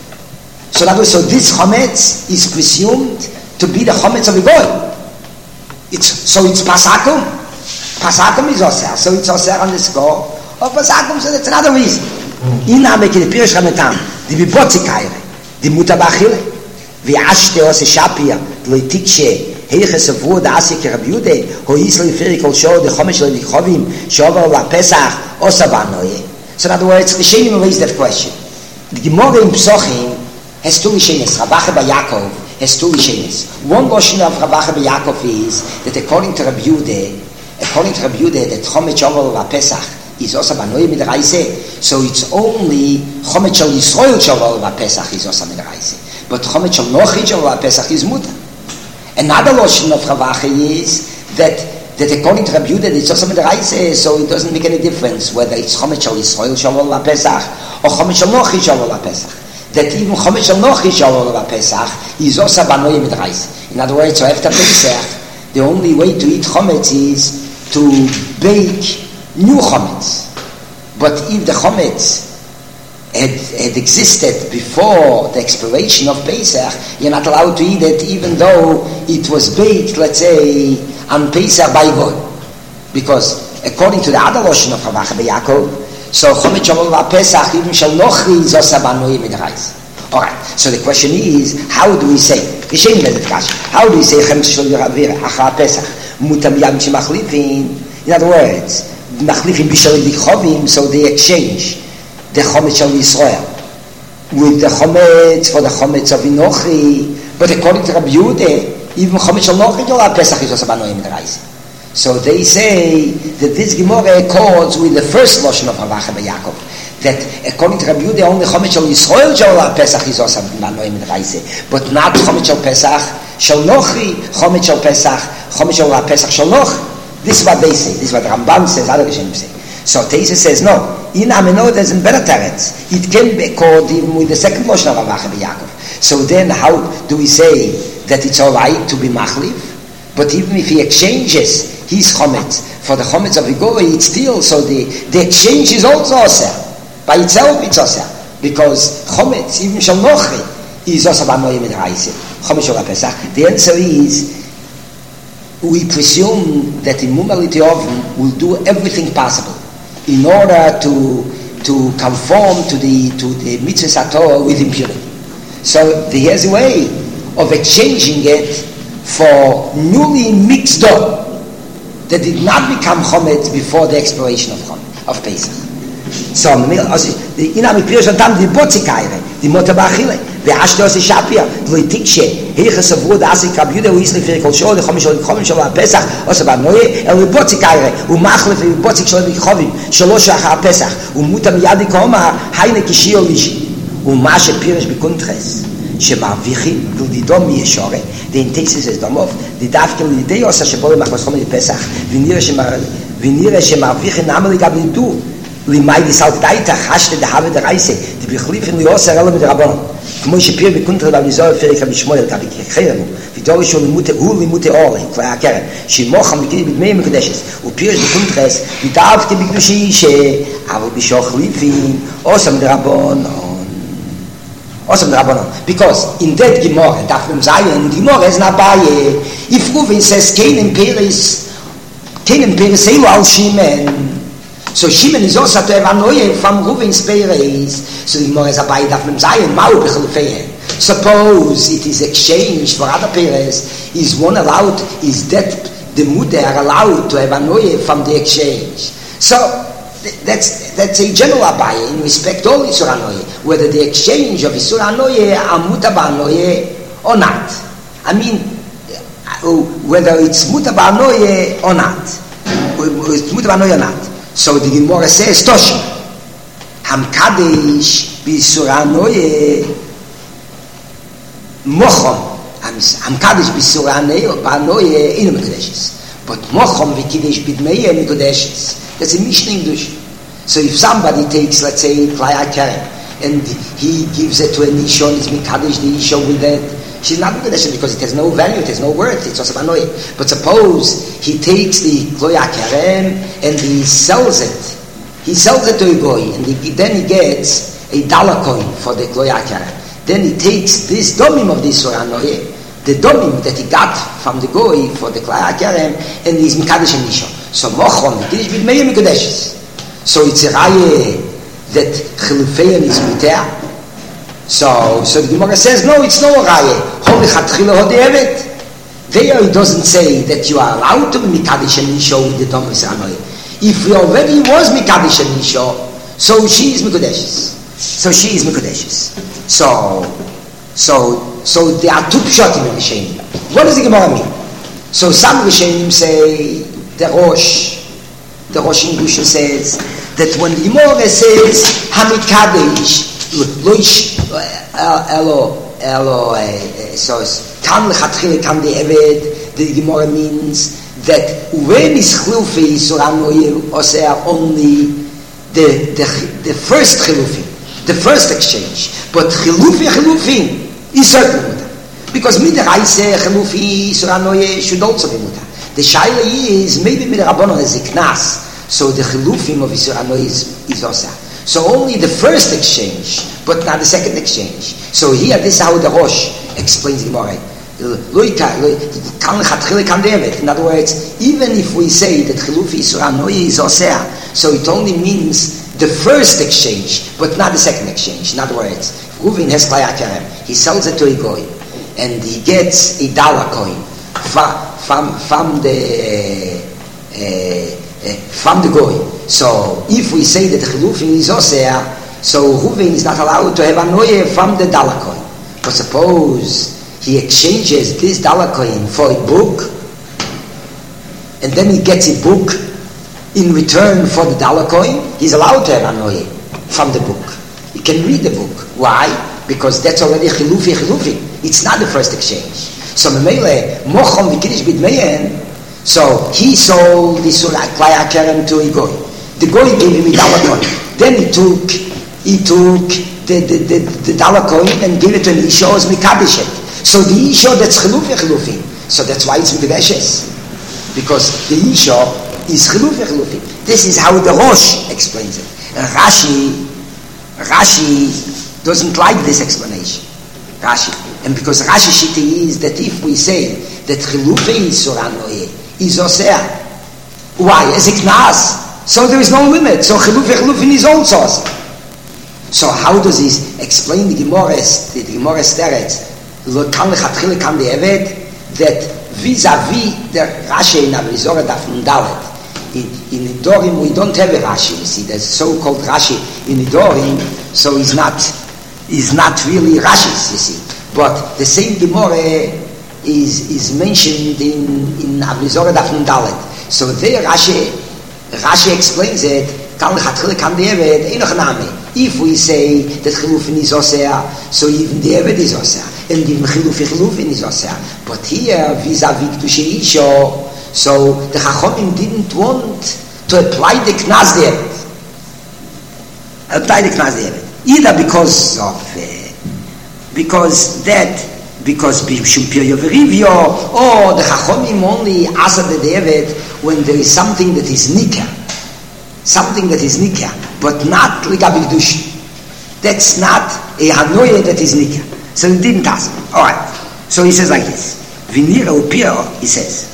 So that was, so this chometz is presumed to be the chometz of a goy. It's so it's pasakum. Pasakum is oser, so it's oser on the score of pasakum. So that's another reason. Ina making the pirish hametam, the bibotzikaire, the mutabachile, the ashte ose shapia, the loitikshe, heiches of wood, asik Rabbi Yude, who easily firi kol show the chomesh le dichovim, shover la pesach osabanoye. So in other words, the Rishonim raised that question. The Gemara in Psochim has two Rishonis. Ravacha bar Yaakov has two Rishonis. One version of Ravacha bar Yaakov is that according to Rabbi Yude, according to Rabbi Yude, that chomesh shover la pesach is also banoye midraise, so it's only chometz shel Yisrael shovel b'Pesach is also midraise, but chometz shel Nochi shovel b'Pesach is mutar. Another lotion of Ravacha is that that according to Rabbi Yudah it's also midraise, so it doesn't make any difference whether it's chometz shel Yisrael shovel b'Pesach or chometz shel Nochi shovel b'Pesach. That even chometz shel Nochi shovel b'Pesach is also banoye midraise. In other words, so after Pesach, the only way to eat chometz is to bake new chometz. But if the chometz had, had existed before the expiration of Pesach, you're not allowed to eat it even though it was baked, let's say, on Pesach by God. Because according to the other version of Ravacha bar Yaakov, so chometz shovel Pesach even shel Nochi is also banoye midraise. Alright, so the question is, how do we say, how do we say chometz shel achar Pesach mutar miyad shemachlifin? In other words, machlifin bishal dichovim, so they exchange the chometz shel Yisrael with the chometz for the chometz of Inochi. But according to Rabbi Yudah, even chometz shel Nochi shel Pesach is also banoye midraise. So they say that this Gemara accords with the first lashon of Ravacha bar Yaakov, that according to Rabbi Yudah, only chometz shel Yisrael shel Pesach is also banoye midraise, but not chometz shel Pesach shel Nochi, chometz shel Pesach, chometz shel Pesach shel Nochi. This is what they say. This is what Ramban says. Other Rishonim say. So Teisa says no. In Ameno there's in better teretz. It can be called even with the second version of Ravacha bar Yaakov. So then, how do we say that it's all right to be machlif? But even if he exchanges his chometz for the chometz of Igori, it's still so the the exchange is also osir by itself. It's osir because chometz even shel Nochi is also banoye midraise. Chometz shel Pesach. The answer is, we presume that in Mumaliti Oven will do everything possible in order to to conform to the to the mitzvah Torah with impurity. So here's a way of exchanging it for newly mixed dough that did not become chometz before the expiration of chometz, of Pesach. So the inam pirish adam the botzikaire the motabachile the ashtos shapia the tikshe heiches of wood asik Rabbi Yudah is the kol shol the chomesh chomesh shel Pesach also banoye el botzikaire u machlef the botzik shel chovim shlosh achar Pesach u mutam yadi koma hayne kishio lish u mash pirish bikuntres shemavichin du didom yeshore the intensis is domov the dafkel the deos shebol machmas chomesh Pesach vinire shema vinire shemavichin namel gablitu limay di salt daita hashte de have der reise die begriffen die oser alle mit rabon כמו שפיר בקונטר בליזור פרק המשמואל כבי כחרנו ודור שול מוטה הוא ומוטה אור כבר הקרן שמוח המקדים בדמי מקדשת ופירש בקונטרס ודאבתי בקדושי אבל בשוך ליפין אוסם דרבון Awesome Rabbanon. Because in that Gemara, Dafnum Zayin, Gemara is not by if Reuven says Cain and Peres, Cain and Peres say al Shimon. So Shimon is also to have anoye from Reuven's Peres. So the Gemara is by Dafnum Zayin, Mau Bechelfeyen. Suppose it is exchanged for other Peres, is one allowed, is that the Mutter allowed to have anoye from the exchange. So that's that's a general abaya in respect all Isur Hanoye, whether the exchange of Isur Hanoye are mutar b'hanoye or not. I mean, whether it's mutar b'hanoye or not, it's mutar b'hanoye or not. So the Gemara says, Toshi, Hamkadesh b'Isur Hanoye mochom. Hamkadesh b'Isur Hanoye inu mekudeshes. But mochom v'kidesh b'dmeye mekudeshes. That's a Mishnah English. So if somebody takes, let's say, Klaya Keren, and he gives it to an Isha, and it's Mikadesh the Isha with that, she's not Mikadesh because it has no value, it has no worth, it's also Banoye. But suppose he takes the Klaya Keren and he sells it. He sells it to a Goy, and he, then he gets a dollar coin for the Klaya Keren. Then he takes this domim of the Isur Hanoye, the domim that he got from the Goy for the Klaya Keren, and he's Mikadesh and Isha. So mochom v'kidesh b'dmeye mekudeshes. So it's a raya that chilufein is mutar. So so the Gemara says no, it's no raya. Holy chatchila hodevet. There it doesn't say that you are allowed to be mikadesh and isha with the dom Hanoye. If he already was mikadesh and isha, so she is mekudeshes. So she is mekudeshes. So so so there are two pshatim in the Rishonim. What does the Gemara mean? So some Rishonim say. The Rosh, the Rosh in Gusha says that when the Gemara says Hamikadesh, Loish, Elo, Elo, so Kam lechatchile Kam de'eved, the Gemara means that when is Chilufi Isur Hanoye oseh only the the the first Chilufi, the first exchange, but Chilufi Chilufi is certainly mutar because midiraisa Chilufi Isur Hanoye should also be mutar. The shaila is maybe mit Rabbanon is a knas, so the chilufim of Isur Hanoye is, is also. So only the first exchange, but not the second exchange. So here, this is how the Rosh explains the Gemara. In other words, even if we say that chilufi Isur Hanoye is oseh, so it only means the first exchange, but not the second exchange. In other words, Reuven has Klaya Keren, he sells it to a goy, and he gets a dollar coin. From, from the uh, uh, from the goy. So if we say that the chilufin is oseh, so Reuven is not allowed to have hanoye from the dollar coin. But suppose he exchanges this dollar coin for a book, and then he gets a book in return for the dollar coin, he's allowed to have hanoye from the book. He can read the book. Why? Because that's already chilufi chilufi. It's not the first exchange. So Memele, Mochom v'kidesh b'dmeyen, so he sold the Klaya Keren to a goy. The goy gave him a dollar coin. Then he took he took the, the, the, the dollar coin and gave it to an Isha as Mikadeshet. So the Isha that's chilufi chilufi. So that's why it's Mikadeshes. Because the Isha is chilufi chilufi. This is how the Rosh explains it. And Rashi, Rashi doesn't like this explanation. Rashi. And because Rashi Shita is that if we say that Chilufi Isur Hanoye is oseh, why? As a knas, so there is no limit. So Chilufi Chilufin is also oseh. So how does he explain the Gemara, the Gemara Teretz, Lo kan lechatchile kan de'eved, that vis-a-vis the Rashi in Avizora Daf Dalet. In, in Nidorim we don't have a Rashi. You see, there's so-called Rashi in Nidorim, so he's not, he's not really Rashis. You see. But the same Gemara is is mentioned in in Avizora Daf Dalet. So there Rashi Rashi explains it. If we say that Chilufin is oseh, so even the Eved is oseh, and even Chilufi Chilufin is oseh. But here vis-a-vis Kedusha Isha, so the Chachomim didn't want to apply the Knas the Eved, apply the Knas the Eved, either because of. Uh, Because that, because Bishum Piryo Verivyo, or the Chachomim only Asa the David when there is something that is Nika, something that is Nika, but not Ligabi Kedushin. That's not a Hanoye that is Nika. So it didn't ask. All right. So he says like this. Vinira Upiro, he says.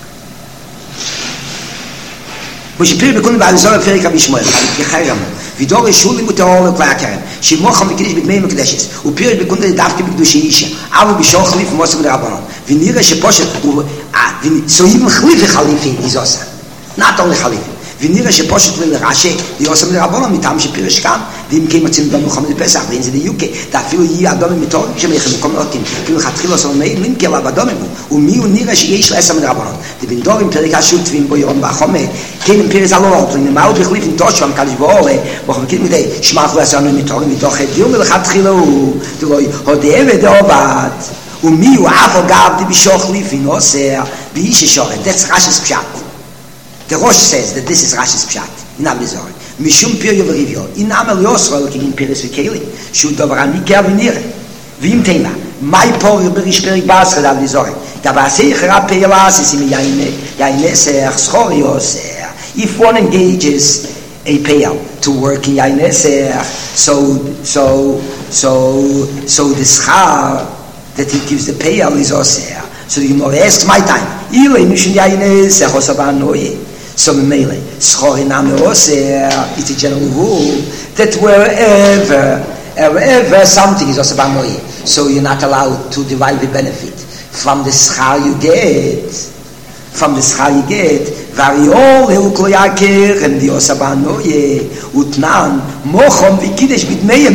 ושפיר בקודם בעזור הפרק רבי שמואל, חלק רמו, ודור ישול למותאור לכלי הקרם, שמוחם וקידש בדמי מקדשת, ופיר בקודם דווקא בקדושי אישה, אבל בשור חליף ומוסם לרבנון, ונראה שפושט, so even חליף וחליפין is also, not only חליפין, ונראה שפושט לרש"י, יוסם לרבנו מטעם שפירש כאן, ואם כן מוצאים דום מלחמת לפסח, ואין זה דיוקה, ואפילו יהיה אדומים מתור, שמייחד מקום נאותים, כאילו חתחיל עשו למאים, למקל עליו אדומים הוא, ומי הוא נראה שיש לעשם לרבנו. דבין דור עם פרק השותפים בו ירון והחומה, כן עם פרס הלולות, ונמהו בחליף עם תושו, המקדש באורלה, וחבקים מדי, שמח לו עשנו מתורים מתוך הדיון, ולחתחיל הוא, דלוי, הודעה ודעובת, ומי הוא אף אגב דבישוך ליפין עושה, באיש השורת, that's Rashi's pshat. The Rosh says that this is Rashi's pshat. Inam Lizor. Mishum Piryo V'Rivyo. Inam El Yosrol Kigin Piris V'Keli. Shu Dovar Amiker V'Nire. V'im Tema. Mai Por Berish Perik Basra Dav Lizor. Davasei Chera Peyelas is in Yaine. Yaine Ser. Schori Yoser. If one engages a payal to work in Yaine Ser, so, so, so, so the schar that he gives the payal is Oser. So the Gemara asks my time. Ilay Mishin Yaine Ser Hosaban Noye. So Mele, Schori Name Oser, it's a general rule that wherever, wherever something is Oser Banoye, so you're not allowed to derive the benefit from the schar you get, from the schar you get, Variol Heuklo Yaker, and the Oser Banoye, Utnan, Mochom Vikidesh Bidmeya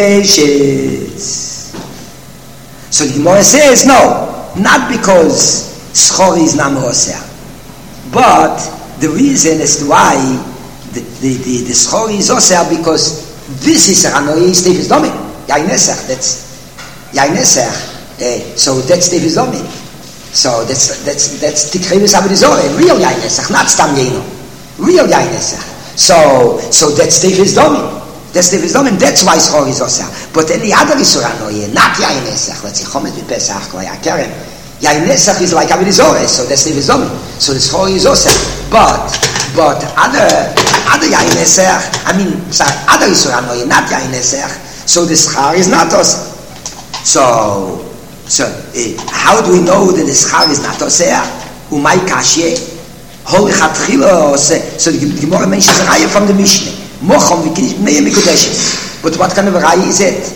Mikodeshes. So the Gemara says, no, not because Schori is Name Oser, but the reason as to why the the the, the schori is also because this is Ranoy Stefis Domi. Yainesach, that's Yainesach. Uh, so that's Stefis Domi. So that's that's that's Tikrevis Abrizore, real Yainesach, not Stam Yeno. Real Yainesach. So so that's Stefis Domi. That's Stefis Domi, that's why schori is also. But any other is Ranoy, not Yainesach. Let's say Chomet Pesach, Koyakerem. Yainesach is like Abrizore, so that's Stefis Domi. So the schori is also. But, but other, other Yainesach, I mean, sorry, other Yisrael, not Yainesach, so the schar is not osir. So, so, uh, how do we know that the schar is not osir? Umay kashye, hol lechatchila osir. So the Gemara mentions a raya from the Mishnah. Mochom v'kidish b'nei mikudeshes. But what kind of a raya is it?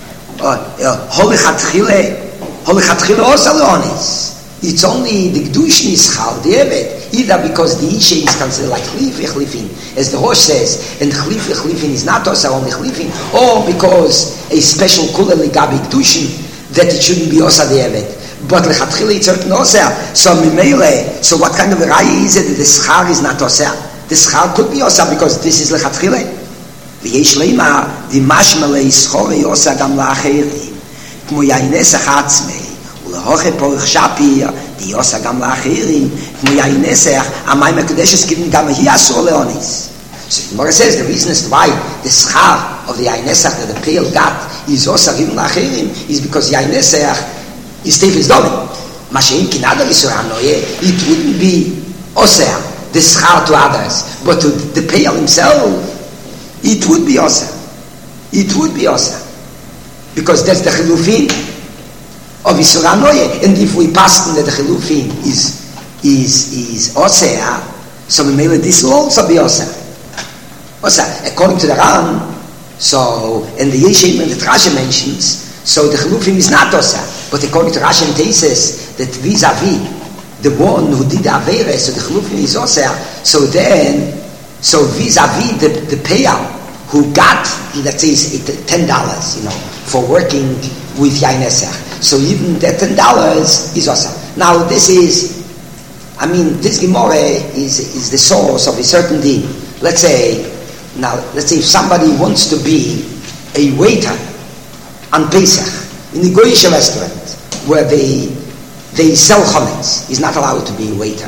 Hol lechatchila, hol lechatchila osir leonis. It's only the Gdushin is schar, the Evet. Either because the Isha is considered like Chlifi Chlifin, as the Rosh says, and Chlifi Chlifin is not also only Chlifin, or because a special Kula Ligabi Gdushin, that it shouldn't be Osa the Evet. But Lechatchila it's certain Osa. So Mimele, so what kind of a Raya is it that the Schar is not Osa? The Schar could be Osa because this is Lechatchila. V'yesh leima, the Mashmele is Schori Osa gam la'acheri, k'mo Yainesach atzmei, u'lehoche porich shapir, die Osa gam la'achirim, k'mo Yainesach, amay mekudeshes giving gam hi asur leonis. So the Gemara says the reason as to why the schar of the Yainesach that the pale got is Osa giving la'achirim is because Yainesach is Tefis Domi. Masheim kinadar Yisur HaNoye, it wouldn't be Osa, the schar to others, but to the pale himself, it would be Osa. It would be Osa. Because that's the Chilufin of Yisur HaNoye. And if we pass that the Chilufin is is is Osa, so maybe this will also be Osa. Osa, according to the Ram, so, and the Yeshem and the Rashi mentions, so the Chilufin is not Osa. But according to Rashi and Tesis, that vis-a-vis the one who did the Aveire, so the Chilufin is Osa, so then, so vis-a-vis the, the payout who got, let's say, ten dollars, you know, for working with Yainesach. So even that ten dollars is Osa. Now this is, I mean, this Gemara is, is the source of a certain deal. Let's say, now, let's say if somebody wants to be a waiter on Pesach, in the Goyish restaurant, where they they sell chametz, he's not allowed to be a waiter.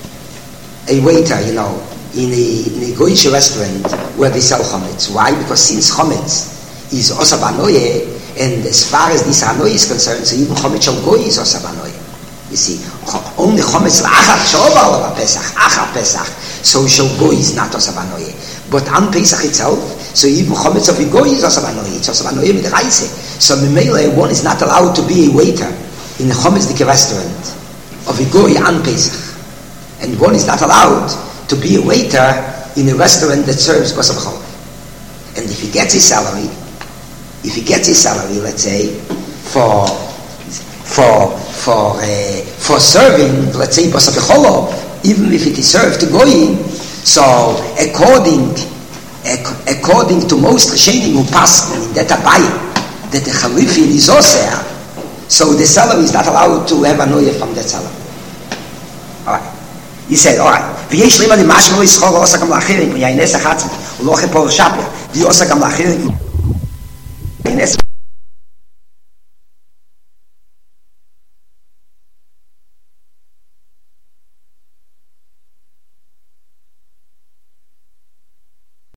A waiter, you know, in a, in a Goyish restaurant where they sell chametz. Why? Because since chametz is osa banoye, and as far as this hanoye is concerned, so even chametz shel goy is osa banoye. You see, only chametz la'achar sh'ovar Pesach, achar Pesach, so shel goy is not osa banoye. But on Pesach itself, so even chametz of a goy is osa banoye. It's osa banoye with reise. So Mimele, one is not allowed to be a waiter in a chametz dike restaurant of a goy on Pesach, and one is not allowed to be a waiter in a restaurant that serves kosher b'chol. And if he gets his salary, if he gets his salary, let's say, for for for uh, for serving, let's say kosher b'chol, even if it is served to goyim, So, according according to most Rishonim who pass in that Abaye, that the Chalifin is Oseh, so the seller is not allowed to have a noya from that seller. Alright. He said, alright. ויש לימה למשהו לא יסחור ועושה גם לאחרים, ויינס החצי, ולא אחרי פור שפיה, והיא עושה גם לאחרים, ויינס